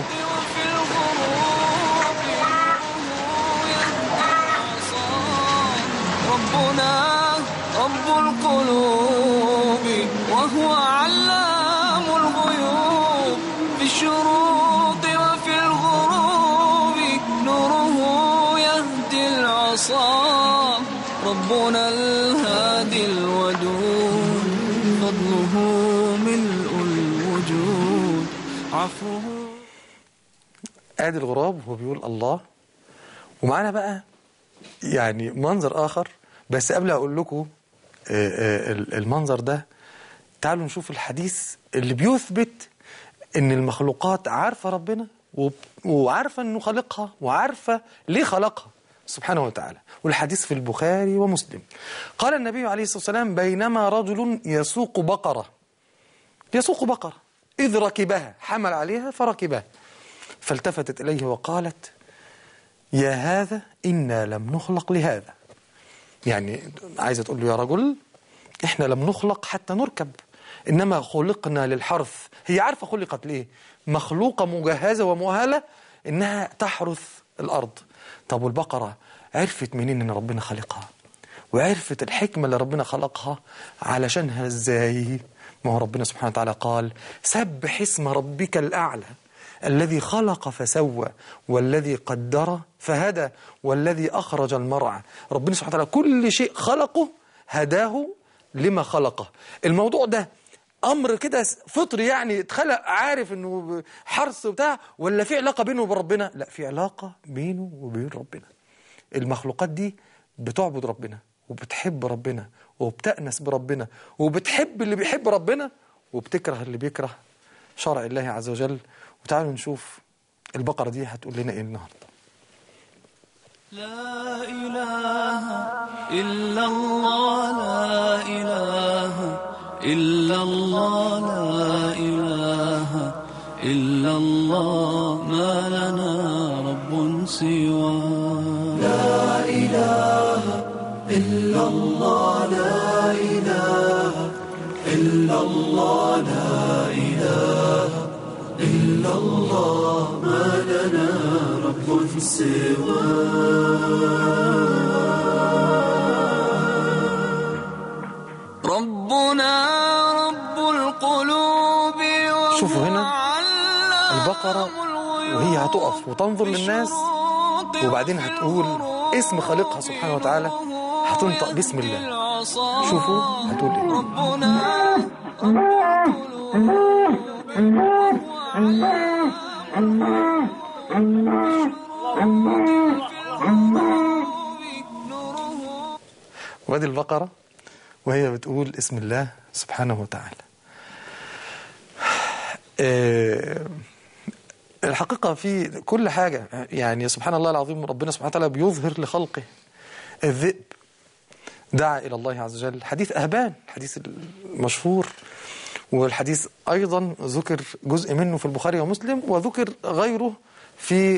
ربنا رب القلوب وهو علام الغيوب، في الشروق وفي الغروب نوره يهدي العصا. ربنا الهادي الودود فضله ملء الوجود عفوه. ادي الغراب وهو بيقول الله. ومعانا بقى يعني منظر آخر، بس قبل أقول لكم المنظر ده تعالوا نشوف الحديث اللي بيثبت إن المخلوقات عارفة ربنا وعارفة إنه خلقها وعارفة ليه خلقها سبحانه وتعالى. والحديث في البخاري ومسلم. قال النبي عليه الصلاة والسلام: بينما رجل يسوق بقرة إذ ركبها، حمل عليها فركبها، فالتفتت إليه وقالت: يا هذا إنا لم نخلق لهذا. يعني عايزة تقول له: يا رجل إحنا لم نخلق حتى نركب، إنما خلقنا للحرث. هي عارفة خلقت ليه، مخلوقة مجهزة ومؤهلة إنها تحرث الأرض. طب والبقرة عرفت منين إن ربنا خلقها؟ وعرفت الحكمة اللي ربنا خلقها علشانها إزاي؟ ما هو ربنا سبحانه وتعالى قال: سبح اسم ربك الأعلى الذي خلق فسوى والذي قدر فهدى والذي أخرج المرعى. ربنا سبحانه وتعالى كل شيء خلقه هداه لما خلقه. الموضوع ده أمر كده فطري، يعني اتخلق عارف إنه حرص وبتاع، ولا في علاقة بينه وبين ربنا؟ لا، في علاقة بينه وبين ربنا. المخلوقات دي بتعبد ربنا وبتحب ربنا وبتأنس بربنا وبتحب اللي بيحب ربنا وبتكره اللي بيكره شرع الله عز وجل. وتعالوا نشوف البقرة دي هتقول لنا ايه النهارده. لا إله إلا الله، لا إله إلا الله، لا إله إلا الله ما لنا رب سوى. لا إله إلا الله، لا إله إلا الله، لا إله إلا الله ما لنا رب سوى. ربنا رب القلوب. شوفوا هنا البقرة وهي هتقف وتنظر للناس، وبعدين هتقول اسم خالقها سبحانه وتعالى، هتنطق بسم الله. شوفوا هتقول ايه. ربنا رب وادي البقرة وهي بتقول اسم الله سبحانه وتعالى. الحقيقة في كل حاجة يعني سبحان الله العظيم، ربنا سبحانه وتعالى بيظهر لخلقه. الذئب دعا إلى الله عز وجل، حديث أهبان، الحديث المشهور، والحديث أيضا ذكر جزء منه في البخاري ومسلم، وذكر غيره في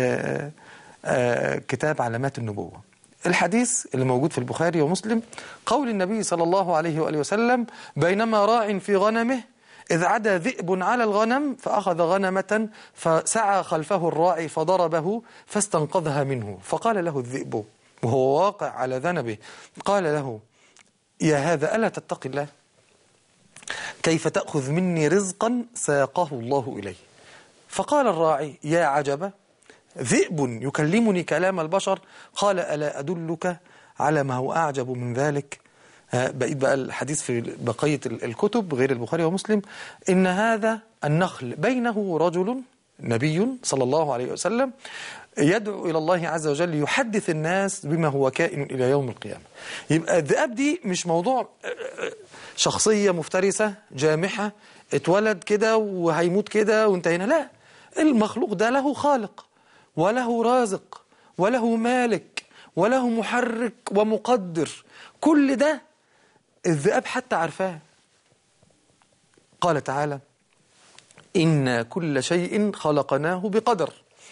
كتاب علامات النبوة. الحديث اللي موجود في البخاري ومسلم قول النبي صلى الله عليه وآله وسلم: بينما راع في غنمه إذ عدا ذئب على الغنم فأخذ غنمة فسعى خلفه الراعي فضربه فاستنقذها منه، فقال له الذئب وهو واقع على ذنبه، قال له: يا هذا ألا تتقي الله؟ كيف تأخذ مني رزقا ساقه الله إليه؟ فقال الراعي يا عجبا، ذئب يكلمني كلام البشر. قال ألا أدلك على ما هو أعجب من ذلك؟ بقيت بقى الحديث في بقية الكتب غير البخاري ومسلم، إن هذا النخل بينه رجل نبي صلى الله عليه وسلم يدعو إلى الله عز وجل يحدث الناس بما هو كائن إلى يوم القيامة. يبقى الذئاب دي مش موضوع شخصية مفترسة جامحة اتولد كده وهيموت كده وانتهينا، لا، المخلوق ده له خالق وله رازق وله مالك وله محرك ومقدر، كل ده الذئاب حتى عارفاه. قال تعالى إن كل شيء خلقناه بقدر.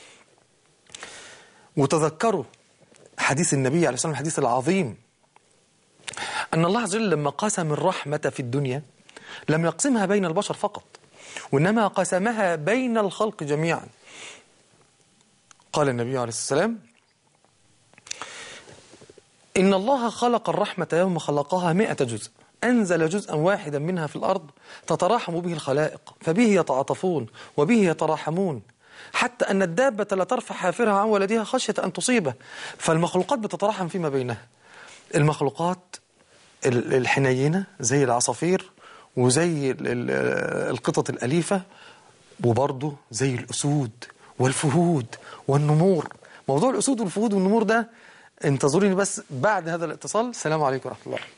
وتذكروا حديث النبي عليه الصلاة والسلام الحديث العظيم أن الله عز وجل لما قسم الرحمة في الدنيا لم يقسمها بين البشر فقط، وإنما قسمها بين الخلق جميعا. قال النبي عليه الصلاة والسلام إن الله خلق الرحمة يوم خلقها 100 جزء، أنزل جزءا واحدا منها في الأرض تتراحم به الخلائق، فبه يتعاطفون وبه يتراحمون، حتى أن الدابة لا ترفع حافرها عن ولدها خشية أن تصيبه. فالمخلوقات بتتراحم فيما بينها، المخلوقات الحنينة زي العصافير وزي القطط الأليفة، وبرضه زي الأسود والفهود والنمور. موضوع الأسود والفهود والنمور ده انتظروني بس بعد هذا الاتصال. السلام عليكم ورحمة الله.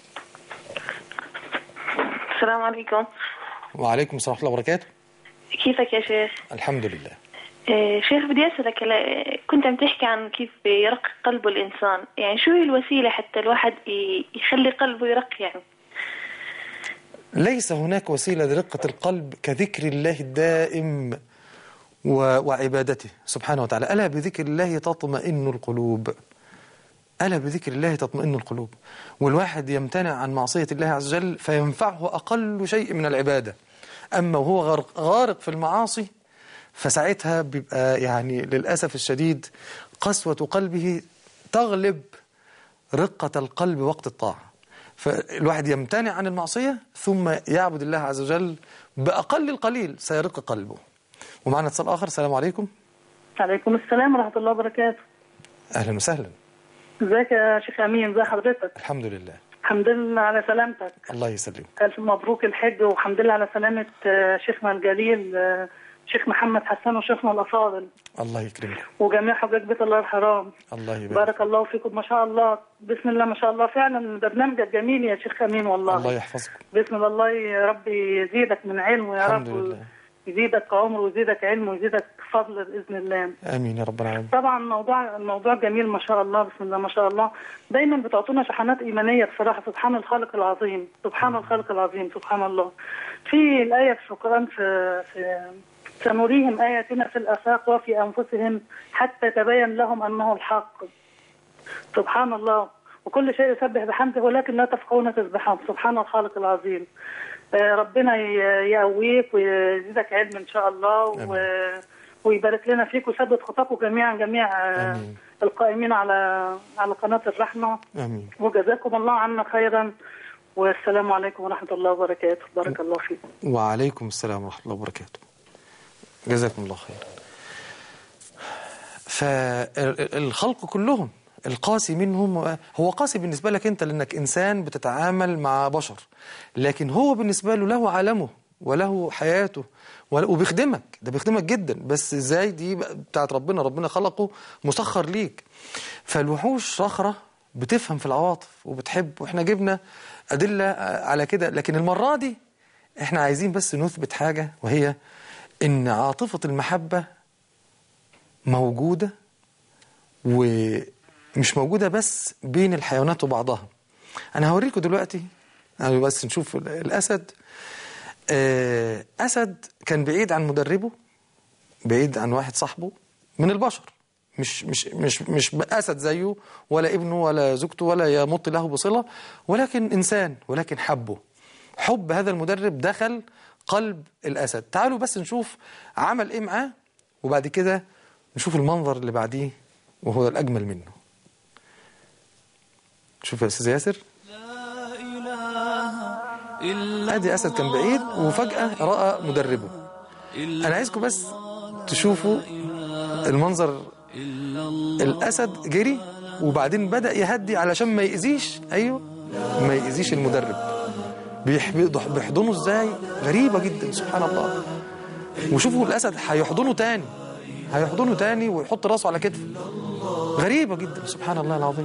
السلام عليكم. وعليكم السلام ورحمة الله وبركاته. كيفك يا شيخ؟ الحمد لله. شيخ بدي أسألك، كنت عم تحكي عن كيف يرق قلب الإنسان، يعني شو هي الوسيلة حتى الواحد يخلي قلبه يرق يعني؟ ليس هناك وسيلة لرقة القلب كذكر الله الدائم وعبادته سبحانه وتعالى. ألا بذكر الله تطمئن القلوب، ألا بذكر الله تطمئن القلوب. والواحد يمتنع عن معصية الله عز وجل فينفعه أقل شيء من العبادة، أما وهو غارق في المعاصي فساعتها بيبقى يعني للأسف الشديد قسوة قلبه تغلب رقة القلب وقت الطاعة. فالواحد يمتنع عن المعصية ثم يعبد الله عز وجل بأقل القليل سيرق قلبه. ومعنا اتصال آخر. السلام عليكم. عليكم السلام ورحمة الله وبركاته. أهلا وسهلا. ازيك يا شيخ أمين؟ ازي حضرتك؟ الحمد لله. الحمد لله على سلامتك. الله يسلمك. ألف مبروك الحج، والحمد لله على سلامة شيخنا الجليل شيخ محمد حسان وشيخنا الأفاضل. الله يكرمك. وجميع حجاج بيت الله الحرام. الله يبارك. بارك الله فيكم ما شاء الله، بسم الله ما شاء الله، فعلا برنامجك جميل يا شيخ أمين والله. الله يحفظك. بسم الله يا رب يزيدك من علم يا رب. الحمد لله. يزيدك عمر ويزيدك علم ويزيدك فضل بإذن الله. آمين يا رب العالمين. طبعا الموضوع جميل ما شاء الله، بسم الله ما شاء الله. دايما بتعطونا شحنات إيمانية بصراحة. سبحان الخالق العظيم، سبحان الخالق العظيم، سبحان الله. في الآية في القرآن في سنريهم آياتنا في الآفاق وفي أنفسهم حتى تبين لهم أنه الحق. سبحان الله. وكل شيء يسبح بحمده ولكن لا تفقهون تسبحهم. سبحان الخالق العظيم. ربنا يقويك ويزيدك علم إن شاء الله. ويبارك لنا فيك ويثبت خطاكم جميعا جميع القائمين على قناة الرحمة. آمين. وجزاكم الله عنا خيرا، والسلام عليكم ورحمة الله وبركاته. بارك الله فيكم. وعليكم السلام ورحمة الله وبركاته. جزاكم الله خير. فالخلق كلهم القاسي منهم هو قاسي بالنسبة لك أنت لأنك إنسان بتتعامل مع بشر، لكن هو بالنسبة له عالمه وله حياته وبيخدمك، ده بيخدمك جدا. بس ازاي دي بتاعت ربنا خلقه مسخر ليك. فالوحوش صخرة بتفهم في العواطف وبتحب، واحنا جبنا أدلة على كده. لكن المرة دي احنا عايزين بس نثبت حاجة، وهي ان عاطفة المحبة موجودة، ومش موجودة بس بين الحيوانات وبعضها. انا هوريكم دلوقتي بس نشوف الأسد. أسد كان بعيد عن مدربه، بعيد عن واحد صاحبه من البشر، مش أسد زيه ولا ابنه ولا زوجته ولا يمط له بصلة، ولكن إنسان، ولكن حبه. حب هذا المدرب دخل قلب الأسد. تعالوا بس نشوف عمل إيه معاه، وبعد كده نشوف المنظر اللي بعديه وهو الأجمل منه. شوف يا أستاذ ياسر. ادي اسد كان بعيد وفجأة رأى مدربه. انا عايزكم بس تشوفوا المنظر، الأسد جري وبعدين بدأ يهدي علشان ما يأذيش، أيوه ما يأذيش المدرب. بيحضنه ازاي، غريبة جدا سبحان الله. وشوفوا الأسد هيحضنه تاني ويحط راسه على كتفه، غريبة جدا سبحان الله العظيم.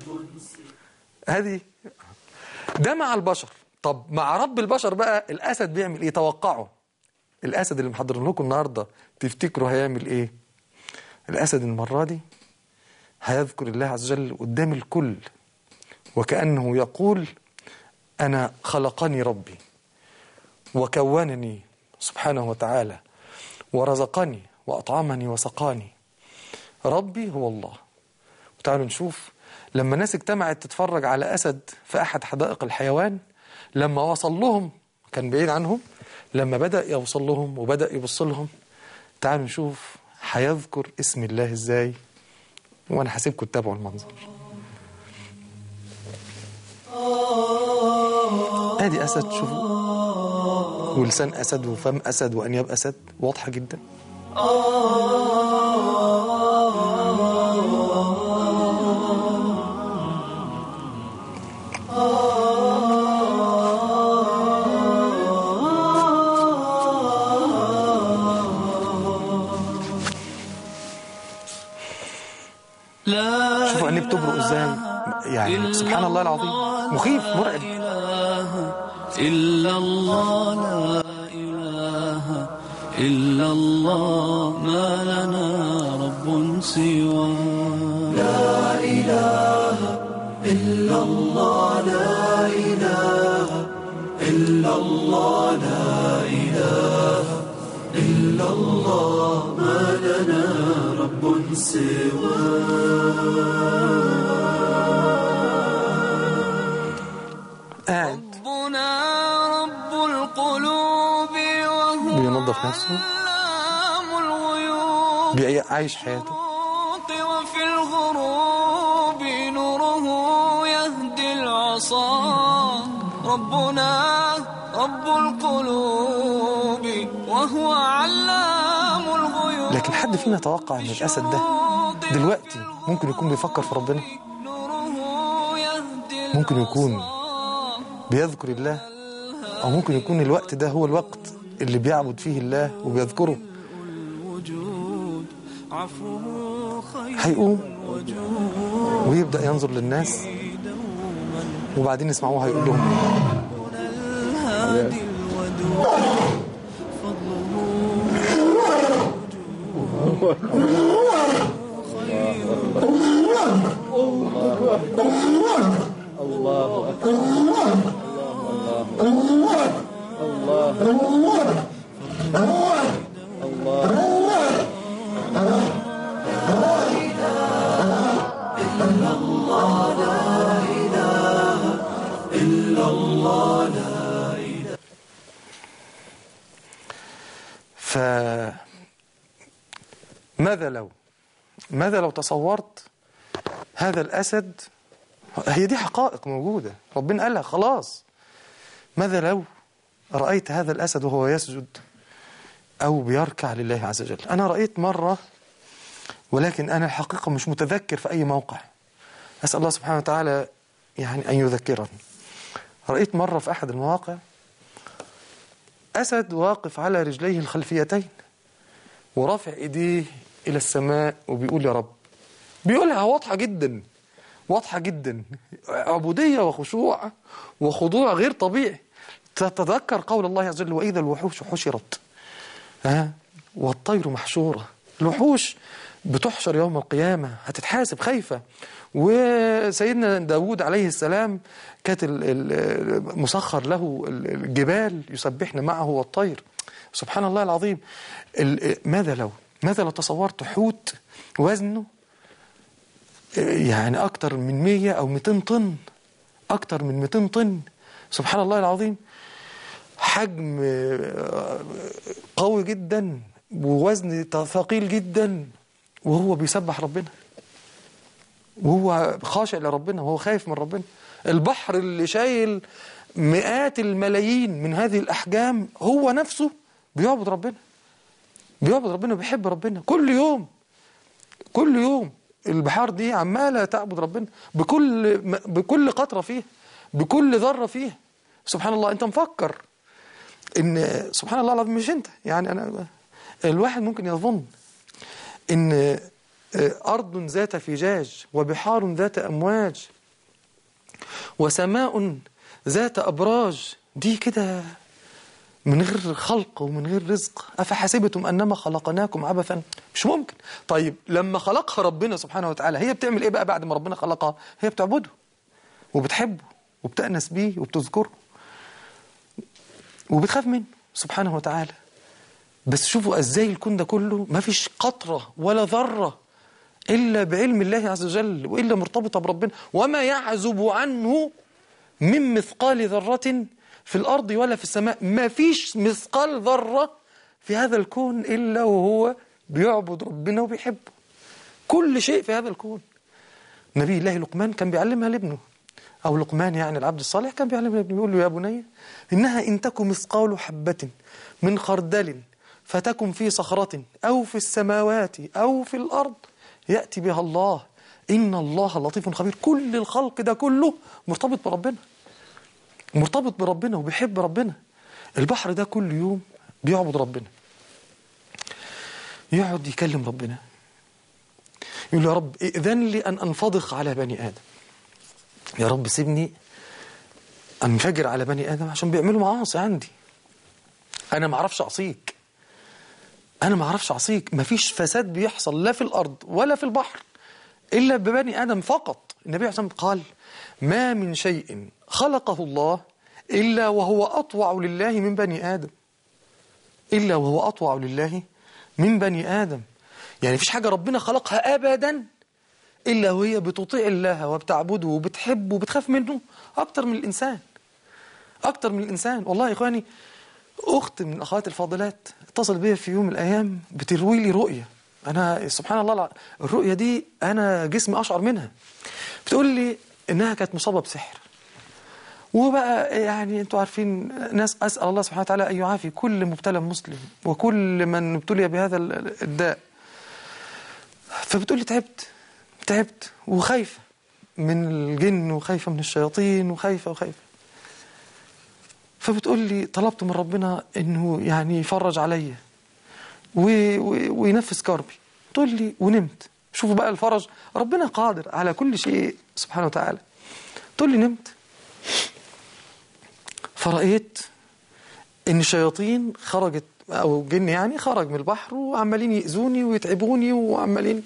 هذه ده مع البشر. طب مع رب البشر بقى الأسد بيعمل ايه؟ توقعوا الأسد اللي محضرين لكم النهاردة تفتكروا هيعمل ايه؟ الأسد المرة دي هيذكر الله عز وجل قدام الكل، وكأنه يقول أنا خلقني ربي وكونني سبحانه وتعالى ورزقني وأطعمني وسقاني، ربي هو الله. وتعالوا نشوف لما ناس اجتمعت تتفرج على أسد في أحد حدائق الحيوان، لما وصل لهم كان بعيد عنهم، لما بدأ يوصل لهم وبدأ يبص لهم، تعالوا نشوف هيذكر اسم الله ازاي، وانا هسيبكم تتابعوا المنظر. ادي اسد، شوفوا ولسان اسد وفم اسد وانياب اسد واضحه جدا. شوفوا عينيه بتبرق ازاي، يعني سبحان الله العظيم، مخيف مرعب. إلا الله لا إله إلا الله ما لنا رب سوى. لا إله إلا الله لا إله إلا الله لا إله إلا الله ما لنا رب سوى. ربنا رب القلوب وهو بينظف نفسه، عايش حياته. وفي الغروب نوره يهدي العصا. ربنا رب القلوب وهو علام الغيوب. لكن حد فينا توقع ان الاسد ده دلوقتي ممكن يكون بيفكر في ربنا؟ ممكن يكون بيذكر الله، او ممكن يكون الوقت ده هو الوقت اللي بيعبد فيه الله وبيذكره. هيقوم ويبدأ ينظر للناس، وبعدين يسمعوه هيقول لهم الله أكبر الله الله ماذا لو تصورت هذا الأسد؟ هي دي حقائق موجودة، ربنا قالها خلاص. ماذا لو رأيت هذا الأسد وهو يسجد أو بيركع لله عز وجل؟ أنا رأيت مرة، ولكن أنا الحقيقة مش متذكر في أي موقع، أسأل الله سبحانه وتعالى يعني أن يذكرني. رأيت مرة في أحد المواقع أسد واقف على رجليه الخلفيتين ورافع إيديه إلى السماء وبيقول يا رب. بيقولها واضحة جدا، واضحة جدا، عبودية وخشوع وخضوع غير طبيعي. تتذكر قول الله عز وجل وإذا الوحوش حشرت والطير محشورة. الوحوش بتحشر يوم القيامة، هتتحاسب خايفة. وسيدنا داود عليه السلام كانت مسخر له الجبال يسبحن معه والطير. سبحان الله العظيم. ماذا لو تصورت حوت وزنه يعني أكتر من 100 أو 200 طن، أكتر من 200 طن، سبحان الله العظيم، حجم قوي جدا ووزن ثقيل جدا، وهو بيسبح ربنا وهو خاشع لربنا وهو خايف من ربنا. البحر اللي شايل مئات الملايين من هذه الأحجام هو نفسه بيعبد ربنا. بيعبد ربنا وبيحب ربنا كل يوم. كل يوم البحار دي عمالة تعبد ربنا بكل قطرة فيها، بكل ذرة فيها. سبحان الله. انت مفكر ان سبحان الله العظيم، مش انت يعني، الواحد ممكن يظن ان أرض ذات فجاج وبحار ذات أمواج وسماء ذات أبراج دي كده من غير خلق ومن غير رزق، أفحسبتم أنما خلقناكم عبثا؟ مش ممكن. طيب لما خلقها ربنا سبحانه وتعالى هي بتعمل إيه بقى بعد ما ربنا خلقها؟ هي بتعبده وبتحبه وبتأنس بيه وبتذكره وبتخاف منه سبحانه وتعالى. بس شوفوا ازاي الكون ده كله ما فيش قطرة ولا ذرة إلا بعلم الله عز وجل، وإلا مرتبطة بربنا. وما يعزب عنه من مثقال ذرة في الأرض ولا في السماء. ما فيش مثقال ذرة في هذا الكون إلا وهو بيعبد ربنا وبيحبه. كل شيء في هذا الكون. نبي الله لقمان كان بيعلمها لابنه، أو لقمان يعني العبد الصالح كان بيعلمها لابنه، يقول له يا بني إنها إن تكن مثقال حبة من خردل فتكن في صخرة أو في السماوات أو في الأرض يأتي بها الله إن الله لطيف خبير. كل الخلق ده كله مرتبط بربنا، مرتبط بربنا وبيحب ربنا. البحر ده كل يوم بيعبد ربنا، يقعد يكلم ربنا، يقول يا رب ائذن لي أن أنفضخ على بني آدم، يا رب سيبني أنفجر على بني آدم عشان بيعملوا معاصي عندي، أنا ما أعرفش أعصيك، أنا ما أعرفش أعصيك. ما فيش فساد بيحصل لا في الأرض ولا في البحر إلا ببني آدم فقط. النبي عليه الصلاة والسلام قال ما من شيء خلقه الله إلا وهو أطوع لله من بني آدم، إلا وهو أطوع لله من بني آدم. يعني فيش حاجة ربنا خلقها أبدا إلا وهي بتطيع الله وبتعبده وبتحبه وبتخاف منه أكتر من الإنسان، أكتر من الإنسان. والله يا إخواني أخت من الأخوات الفاضلات اتصل بي في يوم من الأيام بتروي لي رؤية، أنا سبحان الله الرؤية دي أنا جسمي أشعر منها. بتقول لي إنها كانت مصابة بسحر، وبقى يعني أنتوا عارفين ناس، أسأل الله سبحانه وتعالى أن يعافي كل مبتلى مسلم وكل من ابتلي بهذا الداء. فبتقول لي تعبت وخايفة من الجن وخايفة من الشياطين وخايفة. فبتقول لي طلبت من ربنا إنه يعني يفرج عليا وينفس كربي. تقول لي ونمت. شوفوا بقى الفرج، ربنا قادر على كل شيء سبحانه وتعالى. تقول لي نمت فرأيت إن الشياطين خرجت، أو جن يعني خرج من البحر وعمالين يأذوني ويتعبوني وعمالين.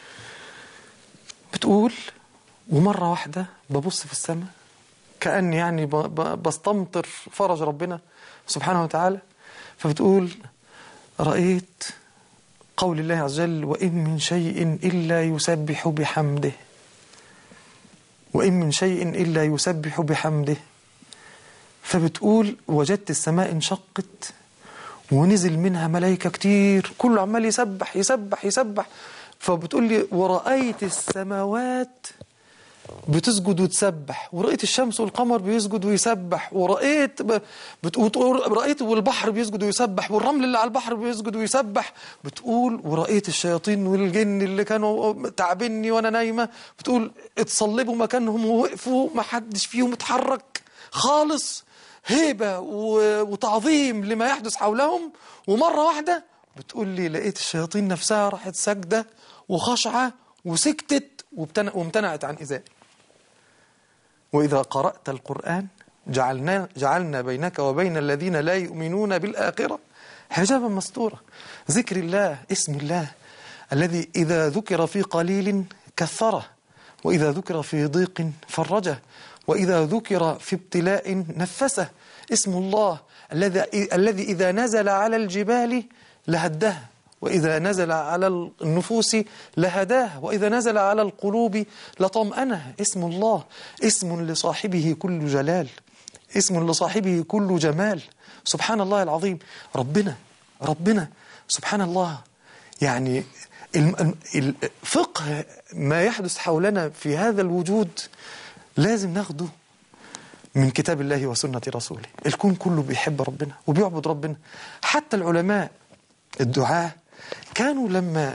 بتقول ومرة واحدة ببص في السماء كأني يعني بستمطر فرج ربنا سبحانه وتعالى. فبتقول رأيت قول الله عز وجل وإن من شيء إلا يسبح بحمده، وإن من شيء إلا يسبح بحمده. فبتقول وجدت السماء انشقت ونزل منها ملائكة كتير كله عمال يسبح يسبح يسبح. فبتقول لي ورأيت السماوات بتسجد وتسبح، ورأيت الشمس والقمر بيسجد ويسبح، ورأيت رأيت والبحر بيسجد ويسبح، والرمل اللي على البحر بيسجد ويسبح. بتقول ورأيت الشياطين والجن اللي كانوا تعبني وانا نايمة، بتقول اتصلبوا مكانهم ووقفوا، ما حدش فيهم اتحرك خالص، هيبة وتعظيم لما يحدث حولهم. ومرة واحدة بتقول لي لقيت الشياطين نفسها راحت سجدة وخشعة وسكتت وامتنعت عن إيذائي. وإذا قرأت القرآن جعلنا بينك وبين الذين لا يؤمنون بالآخرة حجابا مستورا. ذكر الله، اسم الله الذي إذا ذكر في قليل كثره، وإذا ذكر في ضيق فرجه، وإذا ذكر في ابتلاء نفسه. اسم الله الذي إذا نزل على الجبال لهدها، وإذا نزل على النفوس لهداه، وإذا نزل على القلوب لطمأنها. اسم الله اسم لصاحبه كل جلال، اسم لصاحبه كل جمال. سبحان الله العظيم. ربنا سبحان الله. يعني الفقه ما يحدث حولنا في هذا الوجود لازم ناخده من كتاب الله وسنة رسوله. الكون كله بيحب ربنا وبيعبد ربنا. حتى العلماء الدعاة كانوا لما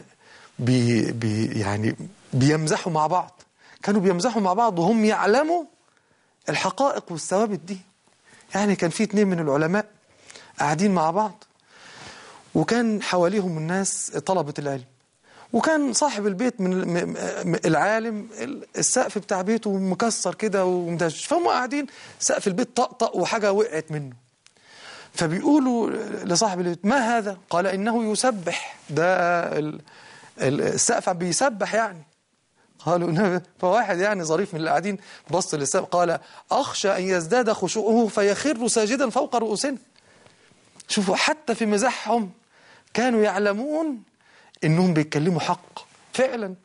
يعني بيمزحوا مع بعض، كانوا بيمزحوا مع بعض وهم يعلموا الحقائق والثوابت دي. يعني كان في 2 من العلماء قاعدين مع بعض، وكان حواليهم الناس طلبة العلم، وكان صاحب البيت من العالم السقف بتاع بيته مكسر كده ومدشش، فهم قاعدين سقف البيت طقطق وحاجة وقعت منه، فبيقولوا لصاحب البيت ما هذا؟ قال إنه يسبح، ده السقف بيسبح يعني. قالوا فواحد يعني ظريف من اللي قاعدين بص للسقف قال أخشى أن يزداد خشوعه فيخر ساجدا فوق رؤوسنا. شوفوا حتى في مزاحهم كانوا يعلمون إنهم بيتكلموا حق فعلا.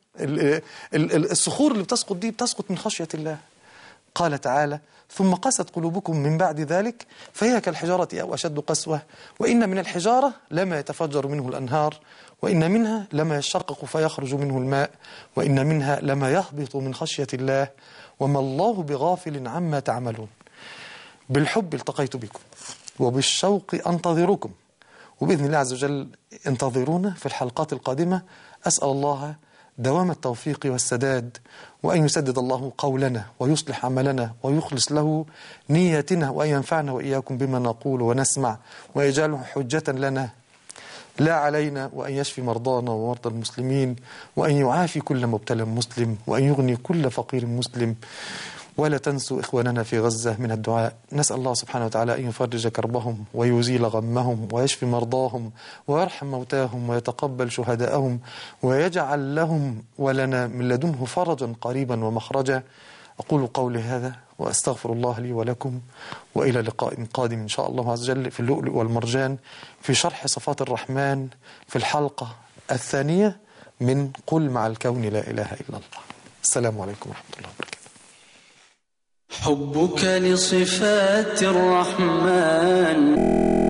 الصخور اللي بتسقط دي بتسقط من خشية الله. قال تعالى ثم قست قلوبكم من بعد ذلك فهي كالحجارة أو أشد قسوة وإن من الحجارة لما يتفجر منه الأنهار وإن منها لما يشقق فيخرج منه الماء وإن منها لما يهبط من خشية الله وما الله بغافل عما تعملون. بالحب التقيت بكم وبالشوق أنتظركم، وبإذن الله عز وجل انتظرونا في الحلقات القادمة. أسأل الله دوام التوفيق والسداد، وأن يسدد الله قولنا ويصلح عملنا ويخلص له نيتنا، وأن ينفعنا وإياكم بما نقول ونسمع ويجعله حجة لنا لا علينا، وأن يشفي مرضانا ومرضى المسلمين، وأن يعافي كل مبتلى مسلم، وأن يغني كل فقير مسلم. ولا تنسوا إخواننا في غزة من الدعاء. نسأل الله سبحانه وتعالى أن يفرج كربهم ويزيل غمهم ويشفي مرضاهم ويرحم موتاهم ويتقبل شهداءهم ويجعل لهم ولنا من لدنه فرجا قريبا ومخرجا. أقول قولي هذا وأستغفر الله لي ولكم، وإلى لقاء قادم إن شاء الله عز وجل في اللؤلؤ والمرجان في شرح صفات الرحمن في الحلقة 2 من قل مع الكون لا إله إلا الله. السلام عليكم ورحمة الله وبركاته. حبك لصفات الرحمن